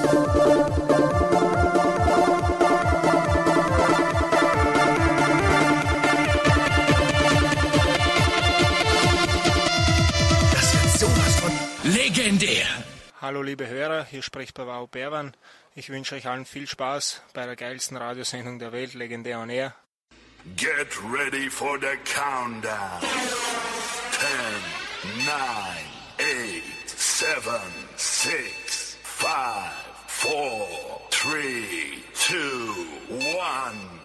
Legendär! Hallo liebe Hörer, hier spricht Bavaro Berwan. Ich wünsche euch allen viel Spaß bei der geilsten Radiosendung der Welt, Legendär on Air. Get ready for the countdown. 10, 9, 8, 7, 6, 5, 4, 3, 2, 1.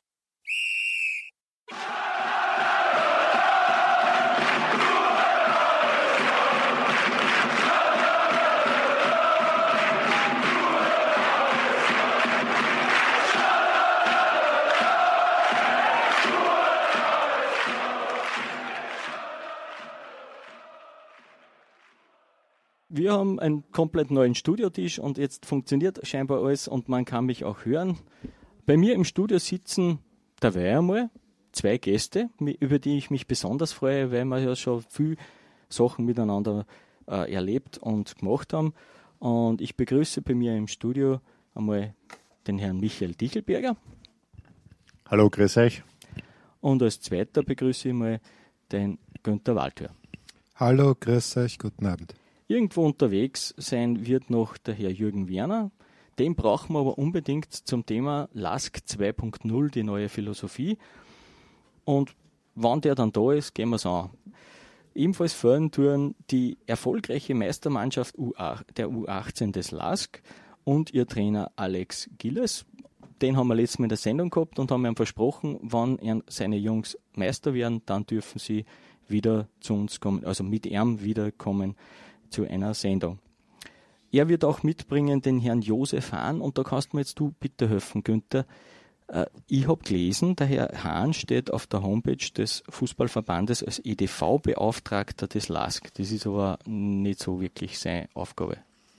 Wir haben einen komplett neuen Studiotisch und jetzt funktioniert scheinbar alles und man kann mich auch hören. Bei mir im Studio sitzen dabei einmal 2 Gäste, über die ich mich besonders freue, weil wir ja schon viel Sachen miteinander erlebt und gemacht haben. Und ich begrüße bei mir im Studio einmal den Herrn Michael Dichelberger. Hallo, grüß euch. Und als zweiter begrüße ich mal den Günther Walthör. Hallo, grüß euch, guten Abend. Irgendwo unterwegs sein wird noch der Herr Jürgen Werner. Den brauchen wir aber unbedingt zum Thema LASK 2.0, die neue Philosophie. Und wann der dann da ist, gehen wir es an. Ebenfalls fördern tun die erfolgreiche Meistermannschaft der U18 des LASK und ihr Trainer Alex Gilles. Den haben wir letztes Mal in der Sendung gehabt und haben ihm versprochen, wenn seine Jungs Meister werden, dann dürfen sie wieder zu uns kommen, also mit ihm wiederkommen zu einer Sendung. Er wird auch mitbringen den Herrn Josef Hahn und da kannst du mir jetzt du bitte helfen, Günther. Ich habe gelesen, der Herr Hahn steht auf der Homepage des Fußballverbandes als EDV-Beauftragter des LASK. Das ist aber nicht so wirklich seine Aufgabe.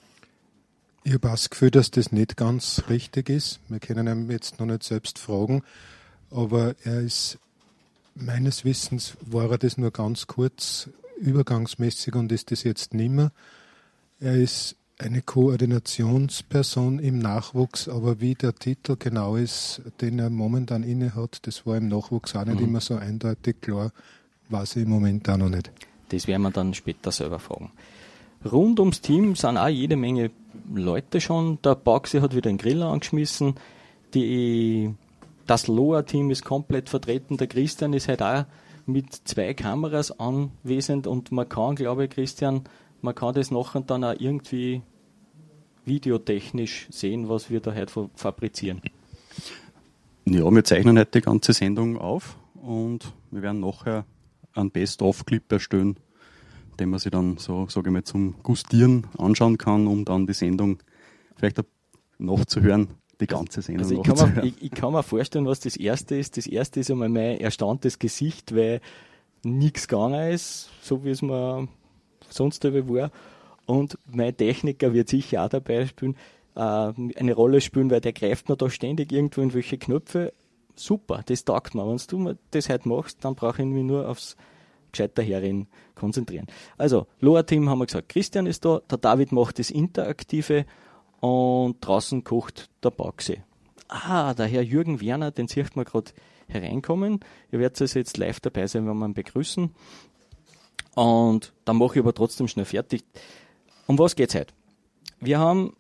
Ich habe das Gefühl, dass das nicht ganz richtig ist. Wir können ihn jetzt noch nicht selbst fragen, aber er ist, meines Wissens war er das nur ganz kurz übergangsmäßig und ist das jetzt nicht mehr. Er ist eine Koordinationsperson im Nachwuchs, aber wie der Titel genau ist, den er momentan inne hat, das war im Nachwuchs auch nicht immer so eindeutig klar, weiß ich im Moment auch noch nicht. Das werden wir dann später selber fragen. Rund ums Team sind auch jede Menge Leute schon. Der Baxi hat wieder einen Grill angeschmissen. Das Loa-Team ist komplett vertreten. Der Christian ist halt auch mit 2 Kameras anwesend und man kann, glaube ich, Christian, man kann das nachher dann auch irgendwie videotechnisch sehen, was wir da heute fabrizieren. Ja, wir zeichnen heute die ganze Sendung auf und wir werden nachher einen Best-of-Clip erstellen, den man sich dann so, sage ich mal, zum Gustieren anschauen kann, um dann die Sendung vielleicht nachzuhören. Die ganze Sendung. Also ich kann mir vorstellen, was das Erste ist. Das Erste ist einmal mein erstauntes Gesicht, weil nichts gegangen ist, so wie es mir sonst war. Und mein Techniker wird sicher auch dabei spielen, eine Rolle spielen, weil der greift mir da ständig irgendwo in welche Knöpfe. Super, das taugt mir. Wenn du das heute machst, dann brauche ich mich nur aufs gescheiter Herren konzentrieren. Also, Loa-Team haben wir gesagt, Christian ist da, der David macht das Interaktive, und draußen kocht der Baxi. Der Herr Jürgen Werner, den sieht man gerade hereinkommen. Ihr werdet also jetzt live dabei sein, wenn wir ihn begrüßen. Und dann mache ich aber trotzdem schnell fertig. Um was geht's heute? Wir haben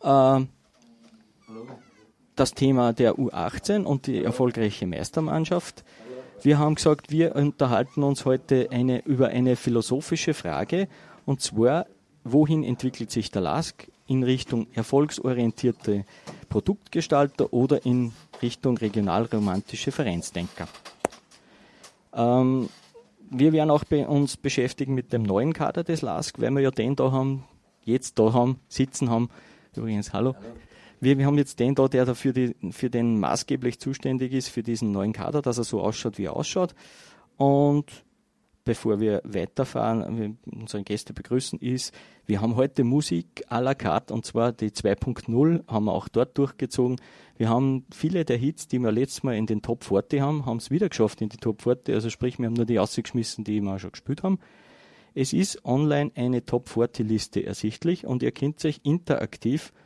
das Thema der U18 und die erfolgreiche Meistermannschaft. Wir haben gesagt, wir unterhalten uns heute über eine philosophische Frage, und zwar, wohin entwickelt sich der LASK? In Richtung erfolgsorientierte Produktgestalter oder in Richtung regionalromantische Vereinsdenker. Wir werden auch uns beschäftigen mit dem neuen Kader des LASK, weil wir ja den da haben, sitzen haben. Übrigens, hallo. Wir haben jetzt den da, der dafür für den maßgeblich zuständig ist, für diesen neuen Kader, dass er so ausschaut, wie er ausschaut. Und bevor wir weiterfahren, unsere Gäste begrüßen, ist, wir haben heute Musik à la carte, und zwar die 2.0 haben wir auch dort durchgezogen. Wir haben viele der Hits, die wir letztes Mal in den Top 40 haben es wieder geschafft in die Top 40, also sprich, wir haben nur die rausgeschmissen, die wir auch schon gespielt haben. Es ist online eine Top 40 Liste ersichtlich und ihr könnt euch interaktiv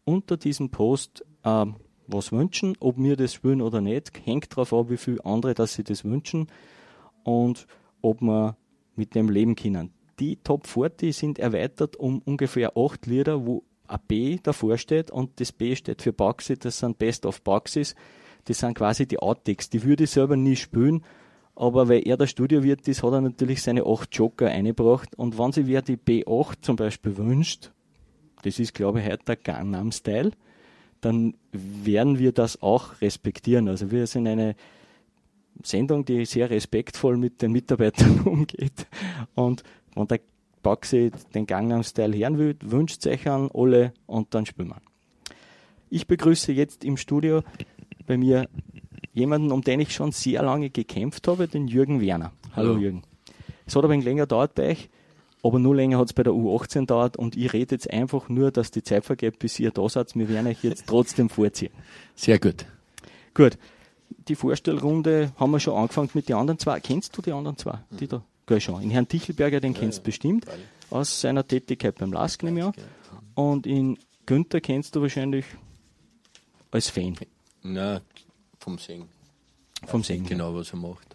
unter diesem Post was wünschen, ob wir das spielen oder nicht, hängt darauf ab, wie viele andere, dass sie das wünschen und ob wir mit dem leben können. Die Top 40 sind erweitert um ungefähr 8 Lieder, wo ein B davor steht und das B steht für Baxi, das sind Best of Baxis, das sind quasi die Outtakes. Die würde ich selber nie spielen, aber weil er der Studiowirt ist, hat er natürlich seine 8 Joker eingebracht und wenn sich wer die B8 zum Beispiel wünscht, das ist glaube ich heute der Gangnam Style, dann werden wir das auch respektieren. Also wir sind eine Sendung, die sehr respektvoll mit den Mitarbeitern umgeht und wenn der Baxi den Gangnam Style hören will, wünscht euch an alle und dann spielen wir. Ich begrüße jetzt im Studio bei mir jemanden, um den ich schon sehr lange gekämpft habe, den Jürgen Werner. Hallo Jürgen. Es hat aber ein länger gedauert bei euch, aber nur länger hat es bei der U18 gedauert und ich rede jetzt einfach nur, dass die Zeit vergeht, bis ihr da seid. Wir werden euch jetzt trotzdem vorziehen. Sehr gut. Gut. Die Vorstellrunde haben wir schon angefangen mit den anderen zwei. Kennst du die anderen zwei? Die da? Gell schon. In Herrn Tichelberger, den kennst du bestimmt, aus seiner Tätigkeit beim LASK, nehme ich an. Und in Günther kennst du wahrscheinlich als Fan. Nein, vom Singen. Vom Singen. Genau, was er macht.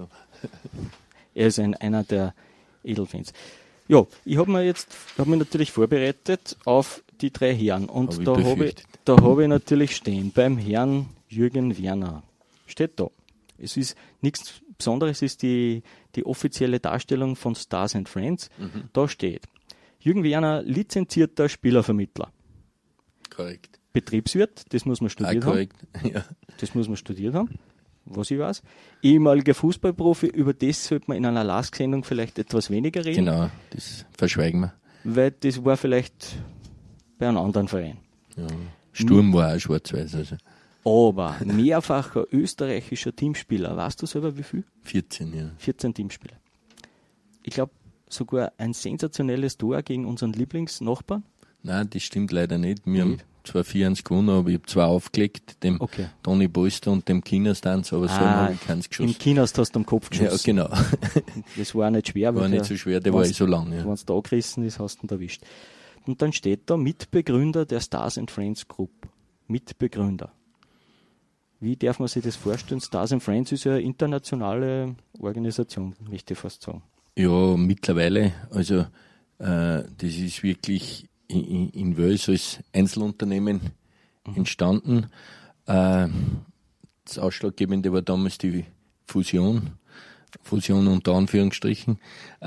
Er ist einer der Edelfans. Ja, ich habe mich natürlich vorbereitet auf die 3 Herren. Und da habe ich natürlich stehen beim Herrn Jürgen Werner. Steht da. Es ist nichts Besonderes, es ist die offizielle Darstellung von Stars and Friends. Da steht Jürgen Werner, lizenzierter Spielervermittler. Korrekt. Betriebswirt, das muss man studiert haben. Ja. Das muss man studiert haben, was ich weiß. Ehemaliger Fußballprofi, über das sollte man in einer LASK-Sendung vielleicht etwas weniger reden. Genau, das verschweigen wir. Weil das war vielleicht bei einem anderen Verein. Ja. Sturm war auch schwarz-weiß. Also. Aber mehrfacher österreichischer Teamspieler, weißt du selber wie viel? 14, ja. 14 Teamspieler. Ich glaube sogar ein sensationelles Tor gegen unseren Lieblingsnachbarn. Nein, das stimmt leider nicht. Wir haben zwar 4-1 gewonnen, aber ich habe 2 aufgelegt, dem Toni Bolster und dem Kinas-Tanz, aber so habe ich keins geschossen. Im Kinas hast du am Kopf geschossen. Ja, genau. Das war nicht schwer. War nicht so schwer, der war so lang. Ja. Wenn es da angerissen ist, hast du ihn erwischt. Und dann steht da Mitbegründer der Stars and Friends Group. Mitbegründer. Wie darf man sich das vorstellen? Stars and Friends ist ja eine internationale Organisation, möchte ich fast sagen. Ja, mittlerweile. Also das ist wirklich in Wels als Einzelunternehmen entstanden. Das Ausschlaggebende war damals die Fusion unter Anführungsstrichen,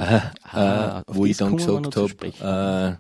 wo ich dann gesagt habe,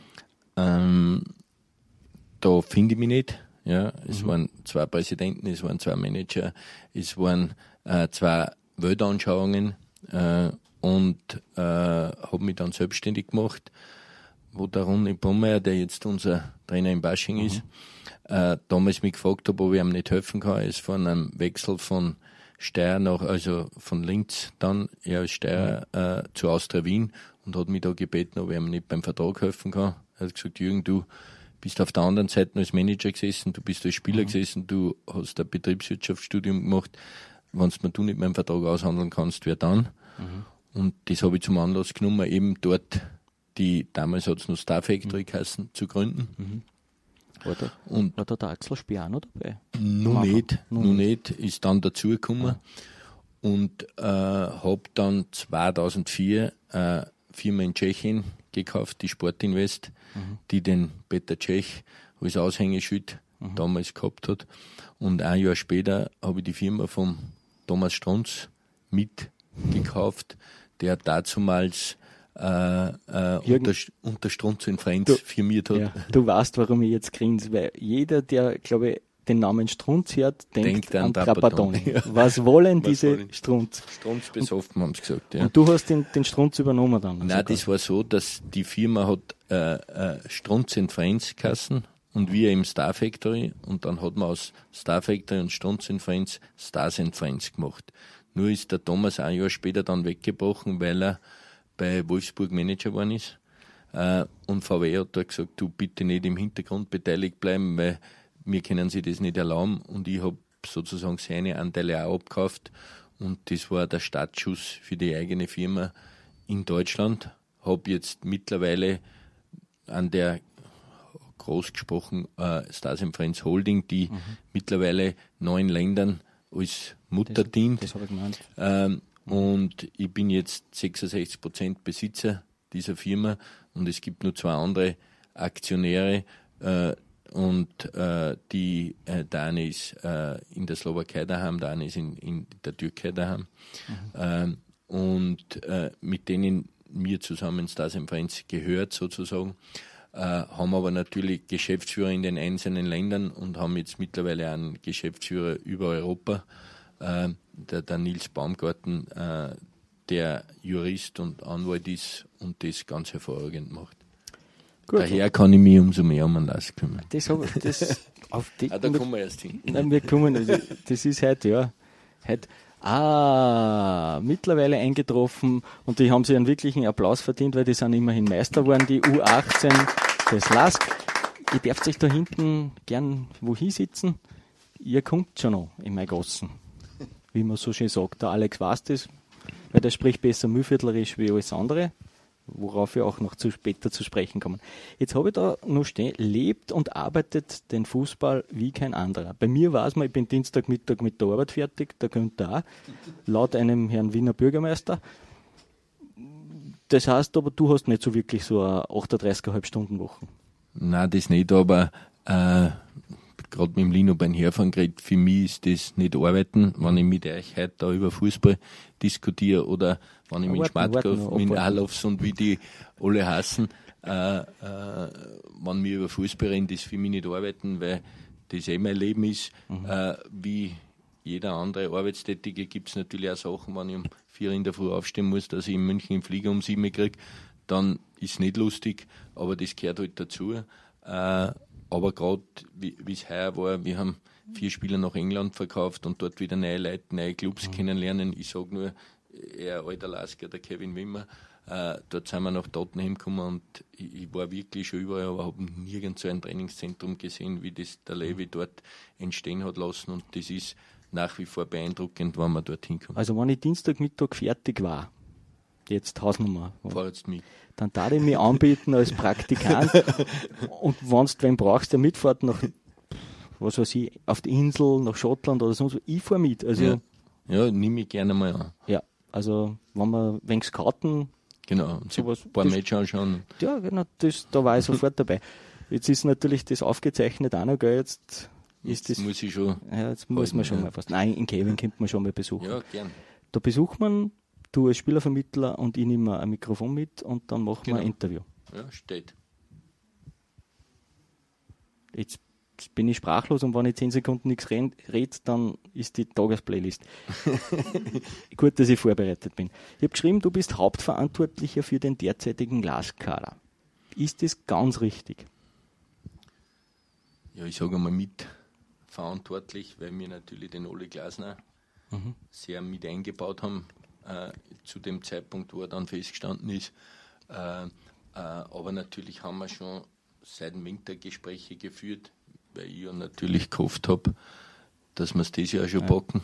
da finde ich mich nicht. Ja, es waren 2 Präsidenten, es waren 2 Manager, es waren 2 Weltanschauungen und habe mich dann selbstständig gemacht, wo der Ronny Pommeyer, der jetzt unser Trainer in Basching ist, damals mich gefragt habe, ob ich ihm nicht helfen kann. Es von einem Wechsel von Steyr also von Linz dann, er als Steyr zu Austria Wien und hat mich da gebeten, ob ich ihm nicht beim Vertrag helfen kann. Er hat gesagt, Jürgen, du bist auf der anderen Seite als Manager gesessen, du bist als Spieler gesessen, du hast ein Betriebswirtschaftsstudium gemacht, wenn du nicht meinen Vertrag aushandeln kannst, wer dann? Und das habe ich zum Anlass genommen, eben dort damals hat es noch Star Factory geheißen, zu gründen. War da der Axel Speer noch dabei? Noch nicht, ist dann dazugekommen und habe dann 2004 eine Firma in Tschechien gekauft, die Sportinvest, die den Peter Cech als Aushängeschild damals gehabt hat. Und ein Jahr später habe ich die Firma von Thomas Strunz mitgekauft, der dazumals unter Strunz und Friends firmiert hat. Ja, du weißt, warum ich jetzt grinse, weil jeder, der, glaube ich, den Namen Strunz hört, denkt an Trapattoni. Ja. Was wollen diese Strunz? Strunz besoffen, haben sie gesagt. Ja. Und du hast den Strunz übernommen dann? Nein, das war so, dass die Firma hat Strunz and Friends geheißen und wir im Star Factory und dann hat man aus Star Factory und Strunz and Friends Stars and Friends gemacht. Nur ist der Thomas ein Jahr später dann weggebrochen, weil er bei Wolfsburg Manager geworden ist. Und VW hat da gesagt, du bitte nicht im Hintergrund beteiligt bleiben, weil wir können sich das nicht erlauben. Und ich habe sozusagen seine Anteile auch abgekauft. Und das war der Startschuss für die eigene Firma in Deutschland. Habe jetzt mittlerweile an der groß gesprochen, Stars & Friends Holding, die mittlerweile 9 Ländern als Mutter dient. Das habe ich gemeint. Und ich bin jetzt 66% Besitzer dieser Firma und es gibt nur 2 andere Aktionäre und die der eine ist in der Slowakei daheim, der eine ist in der Türkei daheim. Und mit denen wir zusammen Stars & Friends gehört sozusagen, haben aber natürlich Geschäftsführer in den einzelnen Ländern und haben jetzt mittlerweile einen Geschäftsführer über Europa, der Nils Baumgarten, der Jurist und Anwalt ist und das ganz hervorragend macht. Gut. Daher kann ich mich umso mehr um einen LASK kümmern. Da kommen wir erst hin. Nein, das ist heute, mittlerweile eingetroffen und die haben sich einen wirklichen Applaus verdient, weil die sind immerhin Meister geworden, die U18 des LASK. Ihr dürft euch da hinten gern wohin sitzen. Ihr kommt schon noch in mein Gossen, wie man so schön sagt. Der Alex weiß das, weil der spricht besser Mühlviertlerisch wie alles andere, worauf wir auch noch später zu sprechen kommen. Jetzt habe ich da noch stehen, lebt und arbeitet den Fußball wie kein anderer. Bei mir weiß man, ich bin Dienstagmittag mit der Arbeit fertig, der Günther auch, laut einem Herrn Wiener Bürgermeister. Das heißt aber, du hast nicht so wirklich so eine 38,5 Stunden Woche. Nein, das nicht, aber gerade mit dem Lino beim Herfahren geredet, für mich ist das nicht arbeiten, wenn ich mit euch heute da über Fußball diskutiere oder wenn ich mit Schmatkov, mit Alofs und wie die alle heißen, wenn wir über Fußball reden, das für mich nicht arbeiten, weil das mein Leben ist. Wie jeder andere Arbeitstätige gibt es natürlich auch Sachen, wenn ich um 4 in der Früh aufstehen muss, dass ich in München im Flieger um 7 kriege, dann ist es nicht lustig, aber das gehört halt dazu. Aber gerade, wie es heuer war, wir haben 4 Spieler nach England verkauft und dort wieder neue Leute, neue Clubs kennenlernen. Ich sage nur, er alter Lasker, der Kevin Wimmer, dort sind wir nach Tottenham gekommen und ich war wirklich schon überall, aber habe nirgends so ein Trainingszentrum gesehen, wie das der Levi dort entstehen hat lassen und das ist nach wie vor beeindruckend, wenn man dorthin kommt. Also wenn ich Dienstagmittag fertig war, jetzt Hausnummer, fahrst mit. Dann darf ich mich anbieten als Praktikant und wenn du wen brauchst, der mitfährt nach, was weiß ich, auf die Insel, nach Schottland oder sonst, ich fahre mit. Also, ja, nehme ich gerne mal an. Ja, also wenn wir wegen Scouten, genau, sowas, ein paar Matches anschauen. Ja, genau, da war ich sofort dabei. Jetzt ist natürlich das aufgezeichnet auch noch, gell, jetzt muss ich schon. Ja, jetzt muss man schon mal fast. Nein, in Kevin könnte man schon mal besuchen. Ja, gern. Da besucht man, du als Spielervermittler und ich nehme ein Mikrofon mit und dann machen wir ein Interview. Ja, steht. Jetzt bin ich sprachlos und wenn ich 10 Sekunden nichts rede, dann ist die Tagesplaylist. Gut, dass ich vorbereitet bin. Ich habe geschrieben, du bist Hauptverantwortlicher für den derzeitigen LASK-Kader. Ist das ganz richtig? Ja, ich sage einmal mitverantwortlich, weil wir natürlich den Oli Glasner sehr mit eingebaut haben, zu dem Zeitpunkt, wo er dann festgestanden ist. Aber natürlich haben wir schon seit dem Winter Gespräche geführt, weil ich ja natürlich gehofft habe, dass wir es dieses Jahr schon packen.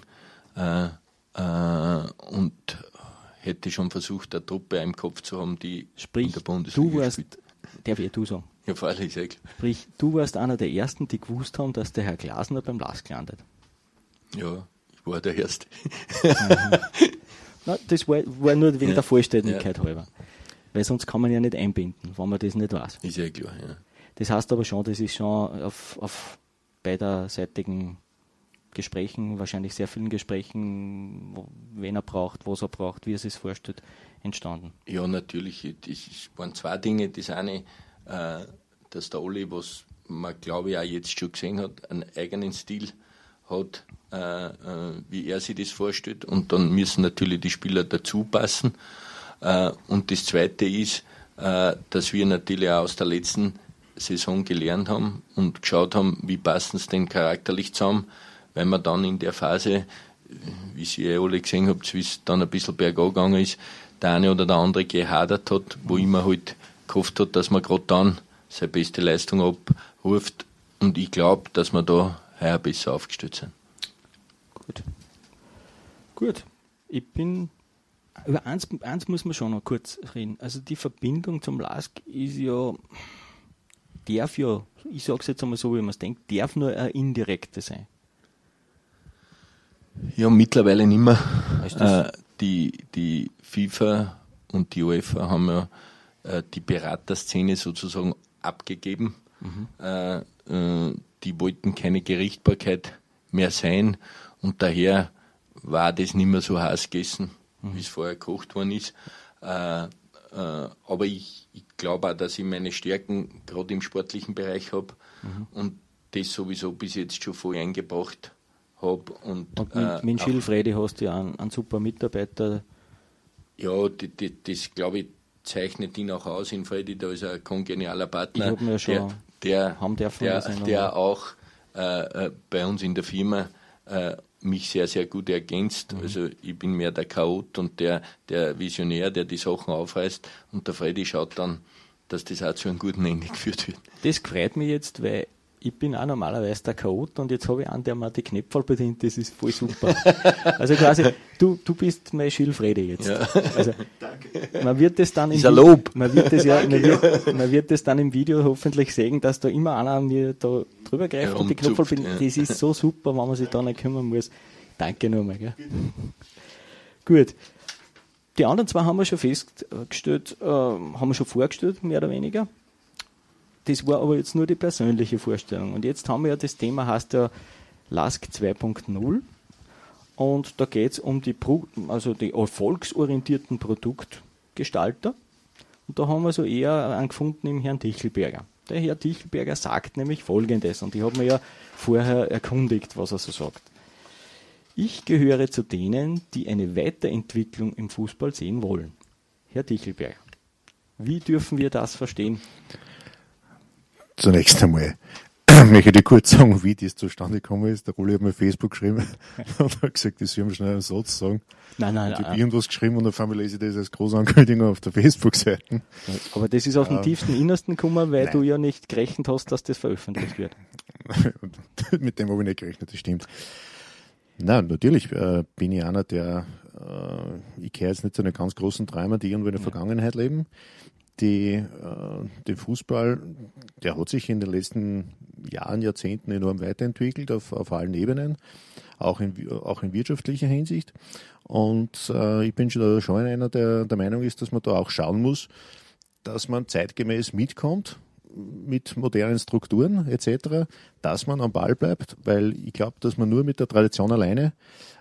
Und hätte schon versucht, eine Truppe im Kopf zu haben, die in der Bundesliga spielt. Darf ich du sagen? Ja, freilich, sehr klar. Sprich, du warst einer der Ersten, die gewusst haben, dass der Herr Glasner beim LASK landet. Ja, ich war der Erste. Na, das war nur wegen der Vollständigkeit halber. Weil sonst kann man ja nicht einbinden, wenn man das nicht weiß. Ist ja klar, ja. Das heißt aber schon, das ist schon auf beiderseitigen Gesprächen, wahrscheinlich sehr vielen Gesprächen, wen er braucht, was er braucht, wie er sich vorstellt, entstanden. Ja, natürlich. Es waren 2 Dinge. Das eine, dass der Oli, was man glaube ich auch jetzt schon gesehen hat, einen eigenen Stil hat, wie er sich das vorstellt. Und dann müssen natürlich die Spieler dazu passen. Und das Zweite ist, dass wir natürlich auch aus der letzten Saison gelernt haben und geschaut haben, wie passen es denn charakterlich zusammen, weil man dann in der Phase, wie ihr alle gesehen habt, wie es dann ein bisschen bergab gegangen ist, der eine oder der andere gehadert hat, wo immer halt gehofft hat, dass man gerade dann seine beste Leistung abruft. Und ich glaube, dass wir da heuer besser aufgestellt sind. Gut. Ich bin, über eins muss man schon noch kurz reden. Also die Verbindung zum LASK ist ja darf ja, ich sage es jetzt einmal so, wie man es denkt, darf nur eine indirekte sein. Ja, mittlerweile nicht mehr. Die FIFA und die UEFA haben ja die Beraterszene sozusagen abgegeben. Die wollten keine Gerichtbarkeit mehr sein und daher war das nicht mehr so heiß gegessen, wie es vorher gekocht worden ist. Aber ich glaube auch, dass ich meine Stärken gerade im sportlichen Bereich habe und das sowieso bis jetzt schon voll eingebracht habe. Und mit Schilfredi hast du ja einen super Mitarbeiter. Ja, das glaube ich zeichnet ihn auch aus in Freddy, da ist ein kongenialer Partner. Ich habe mir schon der auch bei uns in der Firma mich sehr, sehr gut ergänzt. Also ich bin mehr der Chaot und der Visionär, der die Sachen aufreißt und der Freddy schaut dann, dass das auch zu einem guten Ende geführt wird. Das freut mich jetzt, weil ich bin auch normalerweise der Chaot und jetzt habe ich einen, der mir die Knöpfe bedient, das ist voll super. Also quasi, du bist mein Schilfredi jetzt. Ja. Also, danke. Man wird das dann man wird das dann im Video hoffentlich sehen, dass da immer einer an mir da drüber greift und die Knöpfe bedient. Das ist so super, wenn man sich da nicht kümmern muss. Danke nochmal. Gell? Gut. Die anderen zwei haben wir schon festgestellt, haben wir schon vorgestellt, mehr oder weniger. Das war aber jetzt nur die persönliche Vorstellung. Und jetzt haben wir ja das Thema, heißt ja LASK 2.0. Und da geht es um die erfolgsorientierten Produktgestalter. Und da haben wir so eher einen gefunden im Herrn Tichelberger. Der Herr Tichelberger sagt nämlich Folgendes. Und ich habe mir ja vorher erkundigt, was er so sagt. Ich gehöre zu denen, die eine Weiterentwicklung im Fußball sehen wollen. Herr Tichelberger, wie dürfen wir das verstehen? Zunächst einmal möchte ich kurz sagen, wie das zustande gekommen ist. Der Rolli hat mir auf Facebook geschrieben und hat gesagt, ich soll mir schnell einen Satz sagen. Nein. Ich habe irgendwas geschrieben und auf einmal lese ich das als Großankündigung auf der Facebook-Seite. Aber das ist aus dem tiefsten Innersten gekommen, weil du ja nicht gerechnet hast, dass das veröffentlicht wird. Mit dem habe ich nicht gerechnet, das stimmt. Nein, natürlich bin ich einer, der, ich gehöre jetzt nicht zu den ganz großen Träumern, die irgendwo in der Vergangenheit leben. Der Fußball, der hat sich in den letzten Jahren, Jahrzehnten enorm weiterentwickelt auf allen Ebenen, auch in wirtschaftlicher Hinsicht. Und ich bin schon einer, der der Meinung ist, dass man da auch schauen muss, dass man zeitgemäß mitkommt mit modernen Strukturen etc., dass man am Ball bleibt, weil ich glaube, dass man nur mit der Tradition alleine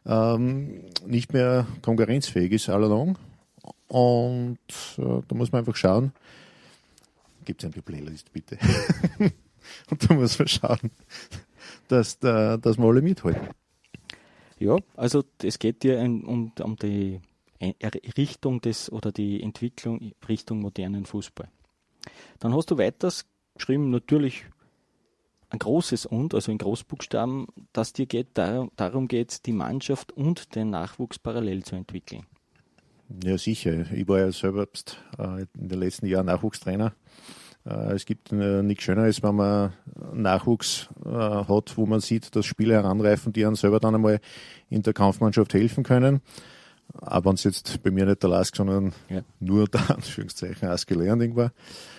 nicht mehr konkurrenzfähig ist all along. Und da muss man einfach schauen, gibt es eine Playlist bitte, und da muss man schauen, dass wir alle mithalten. Ja, also es geht dir um die Richtung die Entwicklung Richtung modernen Fußball. Dann hast du weiters geschrieben, natürlich ein großes Und, also in Großbuchstaben, dass dir darum geht, die Mannschaft und den Nachwuchs parallel zu entwickeln. Ja, sicher. Ich war ja selbst in den letzten Jahren Nachwuchstrainer. Es gibt nichts Schöneres, wenn man Nachwuchs hat, wo man sieht, dass Spieler heranreifen, die einem selber dann einmal in der Kampfmannschaft helfen können. Aber wenn es jetzt bei mir nicht der LASK, sondern nur unter Anführungszeichen ASG Learning war.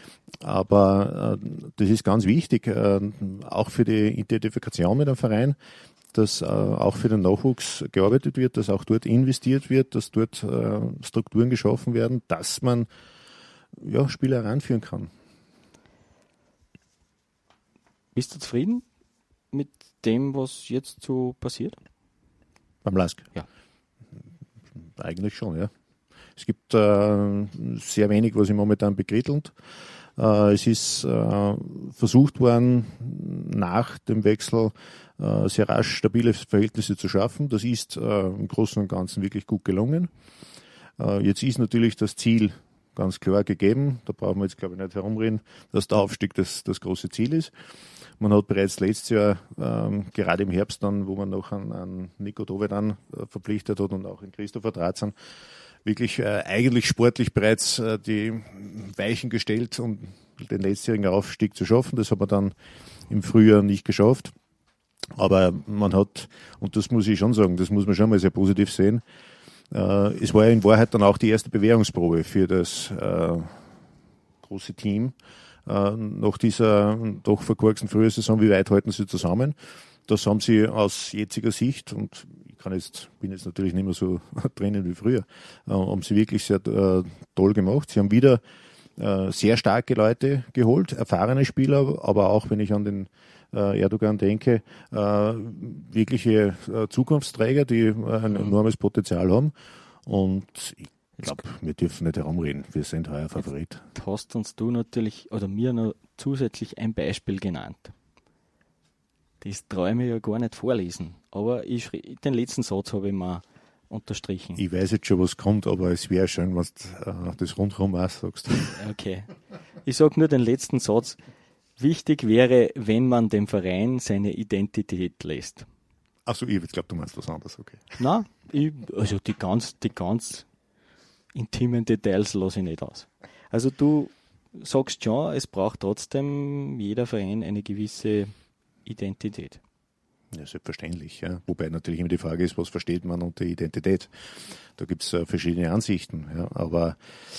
Aber das ist ganz wichtig, auch für die Identifikation mit dem Verein, dass auch für den Nachwuchs gearbeitet wird, dass auch dort investiert wird, dass dort Strukturen geschaffen werden, dass man Spieler heranführen kann. Bist du zufrieden mit dem, was jetzt so passiert? Beim LASK? Ja. Eigentlich schon, ja. Es gibt sehr wenig, was sich momentan bekrittelt. Es ist versucht worden, nach dem Wechsel sehr rasch stabile Verhältnisse zu schaffen. Das ist im Großen und Ganzen wirklich gut gelungen. Jetzt ist natürlich das Ziel ganz klar gegeben. Da brauchen wir jetzt, glaube ich, nicht herumreden, dass der Aufstieg das große Ziel ist. Man hat bereits letztes Jahr, gerade im Herbst dann, wo man noch an Nico Dovedan verpflichtet hat und auch in Christopher Dratzan, wirklich eigentlich sportlich bereits die Weichen gestellt, um den letztjährigen Aufstieg zu schaffen. Das hat man dann im Frühjahr nicht geschafft. Aber man hat, und das muss ich schon sagen, das muss man schon mal sehr positiv sehen, es war ja in Wahrheit dann auch die erste Bewährungsprobe für das große Team, nach dieser doch verkorksten Frühsaison, wie weit halten sie zusammen? Das haben sie aus jetziger Sicht, und ich bin jetzt natürlich nicht mehr so drinnen wie früher, haben sie wirklich sehr toll gemacht. Sie haben wieder sehr starke Leute geholt, erfahrene Spieler, aber auch, wenn ich an den Erdogan denke, wirkliche Zukunftsträger, die ein enormes Potenzial haben. Und ich glaube, wir dürfen nicht herumreden. Wir sind heuer Favorit. Jetzt hast uns du natürlich, oder mir noch zusätzlich ein Beispiel genannt. Das traue ich mir ja gar nicht vorlesen. Aber den letzten Satz habe ich mal unterstrichen. Ich weiß jetzt schon, was kommt, aber es wäre schön, wenn du das rundherum auch sagst. Okay. Ich sage nur den letzten Satz. Wichtig wäre, wenn man dem Verein seine Identität lässt. Achso, ich glaube, du meinst was anderes, okay. Nein, also die ganz intimen Details lasse ich nicht aus. Also du sagst schon, es braucht trotzdem jeder Verein eine gewisse Identität. Ja, selbstverständlich. Ja. Wobei natürlich immer die Frage ist, was versteht man unter Identität? Da gibt es verschiedene Ansichten. Ja. Aber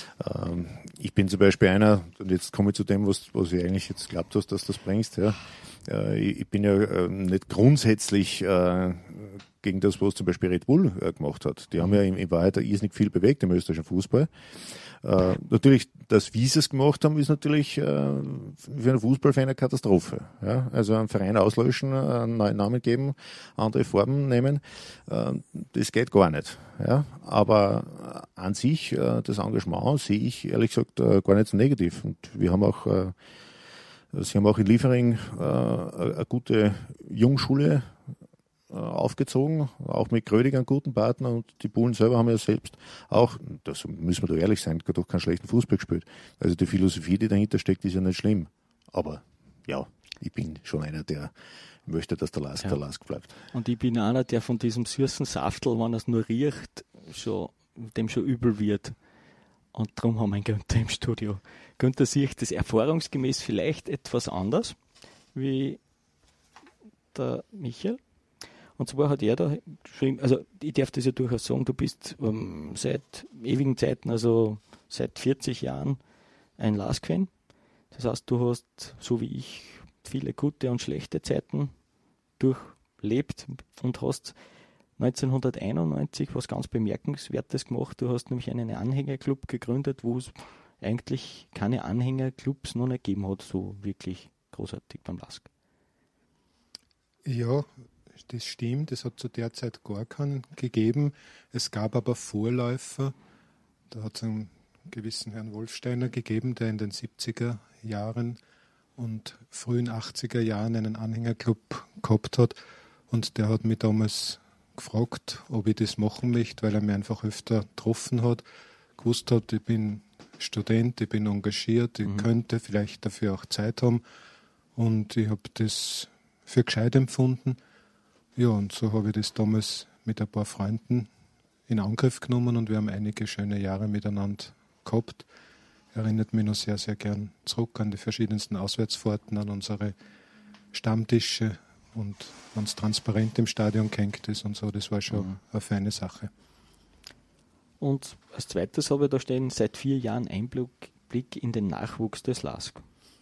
ich bin zum Beispiel einer, und jetzt komme ich zu dem, was ich eigentlich jetzt glaubt hast, dass das bringst. Ja. Ich bin ja nicht grundsätzlich gegen das, was zum Beispiel Red Bull gemacht hat. Die haben ja in Wahrheit irrsinnig viel bewegt im österreichischen Fußball. Natürlich, dass wie sie es gemacht haben, ist natürlich für einen Fußballfan eine Katastrophe. Ja? Also einen Verein auslöschen, einen neuen Namen geben, andere Farben nehmen, das geht gar nicht. Ja? Aber an sich, das Engagement sehe ich ehrlich gesagt gar nicht so negativ. Und wir haben auch, sie haben auch in Liefering eine gute Jungschule aufgezogen, auch mit Grödig einen guten Partner, und die Bullen selber haben ja selbst auch, das müssen wir doch ehrlich sein, doch keinen schlechten Fußball gespielt. Also die Philosophie, die dahinter steckt, ist ja nicht schlimm. Aber ja, ich bin schon einer, der möchte, dass der Lask bleibt. Und ich bin einer, der von diesem süßen Saftel, wenn er es nur riecht, dem schon übel wird. Und darum haben wir einen Günther im Studio. Günther sieht das erfahrungsgemäß vielleicht etwas anders wie der Michael. Und zwar hat er da geschrieben, also ich darf das ja durchaus sagen, du bist seit ewigen Zeiten, also seit 40 Jahren ein Lask-Fan. Das heißt, du hast, so wie ich, viele gute und schlechte Zeiten durchlebt und hast 1991 was ganz Bemerkenswertes gemacht. Du hast nämlich einen Anhängerclub gegründet, wo es eigentlich keine Anhängerclubs noch nicht gegeben hat, so wirklich großartig beim Lask. Ja, das stimmt. Es hat zu der Zeit gar keinen gegeben. Es gab aber Vorläufer. Da hat es einen gewissen Herrn Wolfsteiner gegeben, der in den 70er Jahren und frühen 80er Jahren einen Anhängerclub gehabt hat. Und der hat mich damals gefragt, ob ich das machen möchte, weil er mich einfach öfter getroffen hat. Gewusst hat, ich bin Student, ich bin engagiert, ich könnte vielleicht dafür auch Zeit haben. Und ich habe das für gescheit empfunden. Ja, und so habe ich das damals mit ein paar Freunden in Angriff genommen und wir haben einige schöne Jahre miteinander gehabt. Erinnert mich noch sehr, sehr gern zurück an die verschiedensten Auswärtsfahrten, an unsere Stammtische und wenn es transparent im Stadion gehängt ist und so, das war schon eine feine Sache. Und als zweites habe ich da stehen, seit 4 Jahren Einblick in den Nachwuchs des Lask.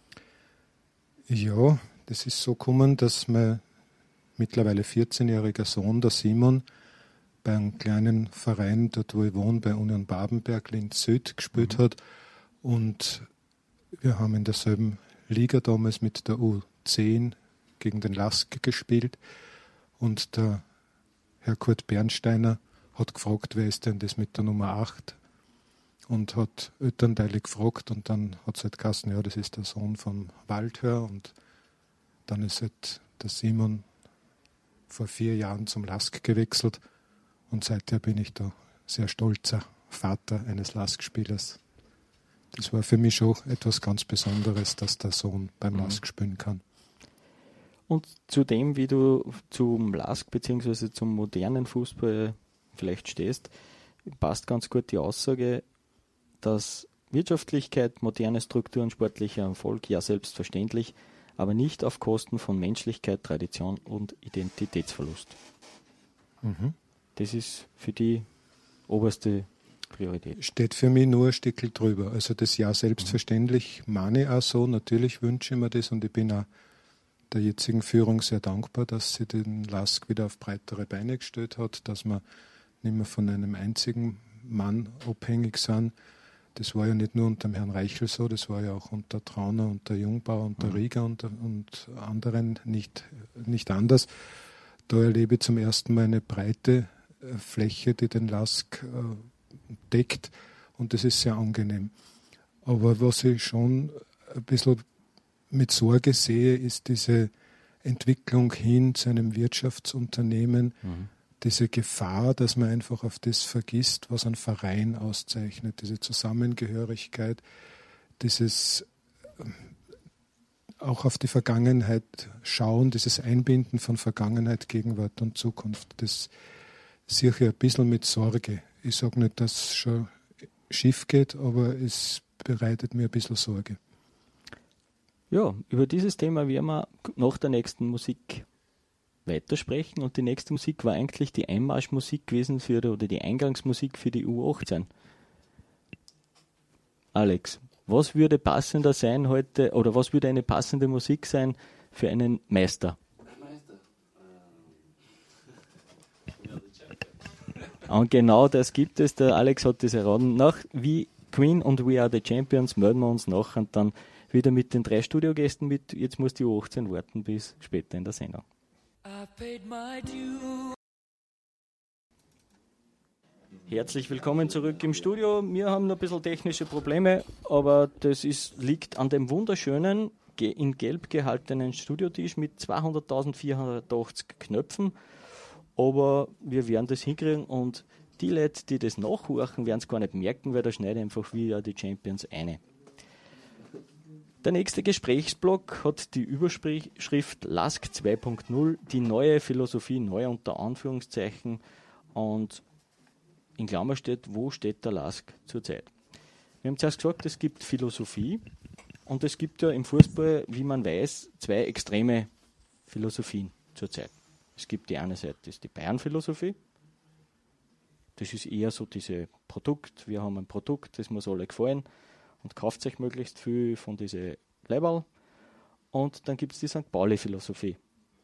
Ja, das ist so gekommen, dass mein mittlerweile 14-jähriger Sohn, der Simon, bei einem kleinen Verein, dort wo ich wohne, bei Union Babenberg, Linz Süd, gespielt hat. Und wir haben in derselben Liga damals mit der U10 gegen den Lask gespielt. Und der Herr Kurt Bernsteiner hat gefragt, wer ist denn das mit der Nummer 8? Und hat elternteilig gefragt und dann hat es halt geheißen, ja, das ist der Sohn vom Waldhör. Und dann ist halt der Simon vor 4 Jahren zum Lask gewechselt und seither bin ich da sehr stolzer Vater eines Lask-Spielers. Das war für mich schon etwas ganz Besonderes, dass der Sohn beim Lask spielen kann. Und zu dem, wie du zum Lask bzw. zum modernen Fußball vielleicht stehst, passt ganz gut die Aussage, dass Wirtschaftlichkeit, moderne Strukturen, sportlicher Erfolg, ja selbstverständlich, aber nicht auf Kosten von Menschlichkeit, Tradition und Identitätsverlust. Das ist für die oberste Priorität? Steht für mich nur ein Stückchen drüber. Also das ja selbstverständlich meine ich auch so. Natürlich wünsche ich mir das und ich bin auch der jetzigen Führung sehr dankbar, dass sie den LASK wieder auf breitere Beine gestellt hat, dass wir nicht mehr von einem einzigen Mann abhängig sind. Das war ja nicht nur unter dem Herrn Reichel so, das war ja auch unter Trauner, unter Jungbauer, unter Rieger und anderen nicht anders. Da erlebe ich zum ersten Mal eine breite Fläche, die den LASK deckt und das ist sehr angenehm. Aber was ich schon ein bisschen mit Sorge sehe, ist diese Entwicklung hin zu einem Wirtschaftsunternehmen, diese Gefahr, dass man einfach auf das vergisst, was ein Verein auszeichnet, diese Zusammengehörigkeit, dieses auch auf die Vergangenheit schauen, dieses Einbinden von Vergangenheit, Gegenwart und Zukunft. Das sehe ich ein bisschen mit Sorge. Ich sage nicht, dass es schon schief geht, aber es bereitet mir ein bisschen Sorge. Ja, über dieses Thema werden wir nach der nächsten Musik weitersprechen und die nächste Musik war eigentlich die Einmarschmusik gewesen oder die Eingangsmusik für die U18. Alex, was würde passender sein heute oder was würde eine passende Musik sein für einen Meister? Und genau das gibt es, der Alex hat das erraten. Nach wie Queen und We Are the Champions melden wir uns nachher dann wieder mit den 3 Studiogästen mit. Jetzt muss die U18 warten bis später in der Sendung. Herzlich willkommen zurück im Studio. Wir haben noch ein bisschen technische Probleme, aber das liegt an dem wunderschönen, in Gelb gehaltenen Studiotisch mit 200.480 Knöpfen. Aber wir werden das hinkriegen und die Leute, die das nachhorchen, werden es gar nicht merken, weil da schneide einfach wieder die Champions eine. Der nächste Gesprächsblock hat die Überschrift LASK 2.0, die neue Philosophie, neu unter Anführungszeichen. Und in Klammer steht, wo steht der LASK zurzeit? Wir haben zuerst gesagt, es gibt Philosophie und es gibt ja im Fußball, wie man weiß, 2 extreme Philosophien zurzeit. Es gibt die eine Seite, das ist die Bayern-Philosophie. Das ist eher so diese Produkt, wir haben ein Produkt, das muss alle gefallen und kauft sich möglichst viel von diesen Leiberl. Und dann gibt es die St. Pauli-Philosophie.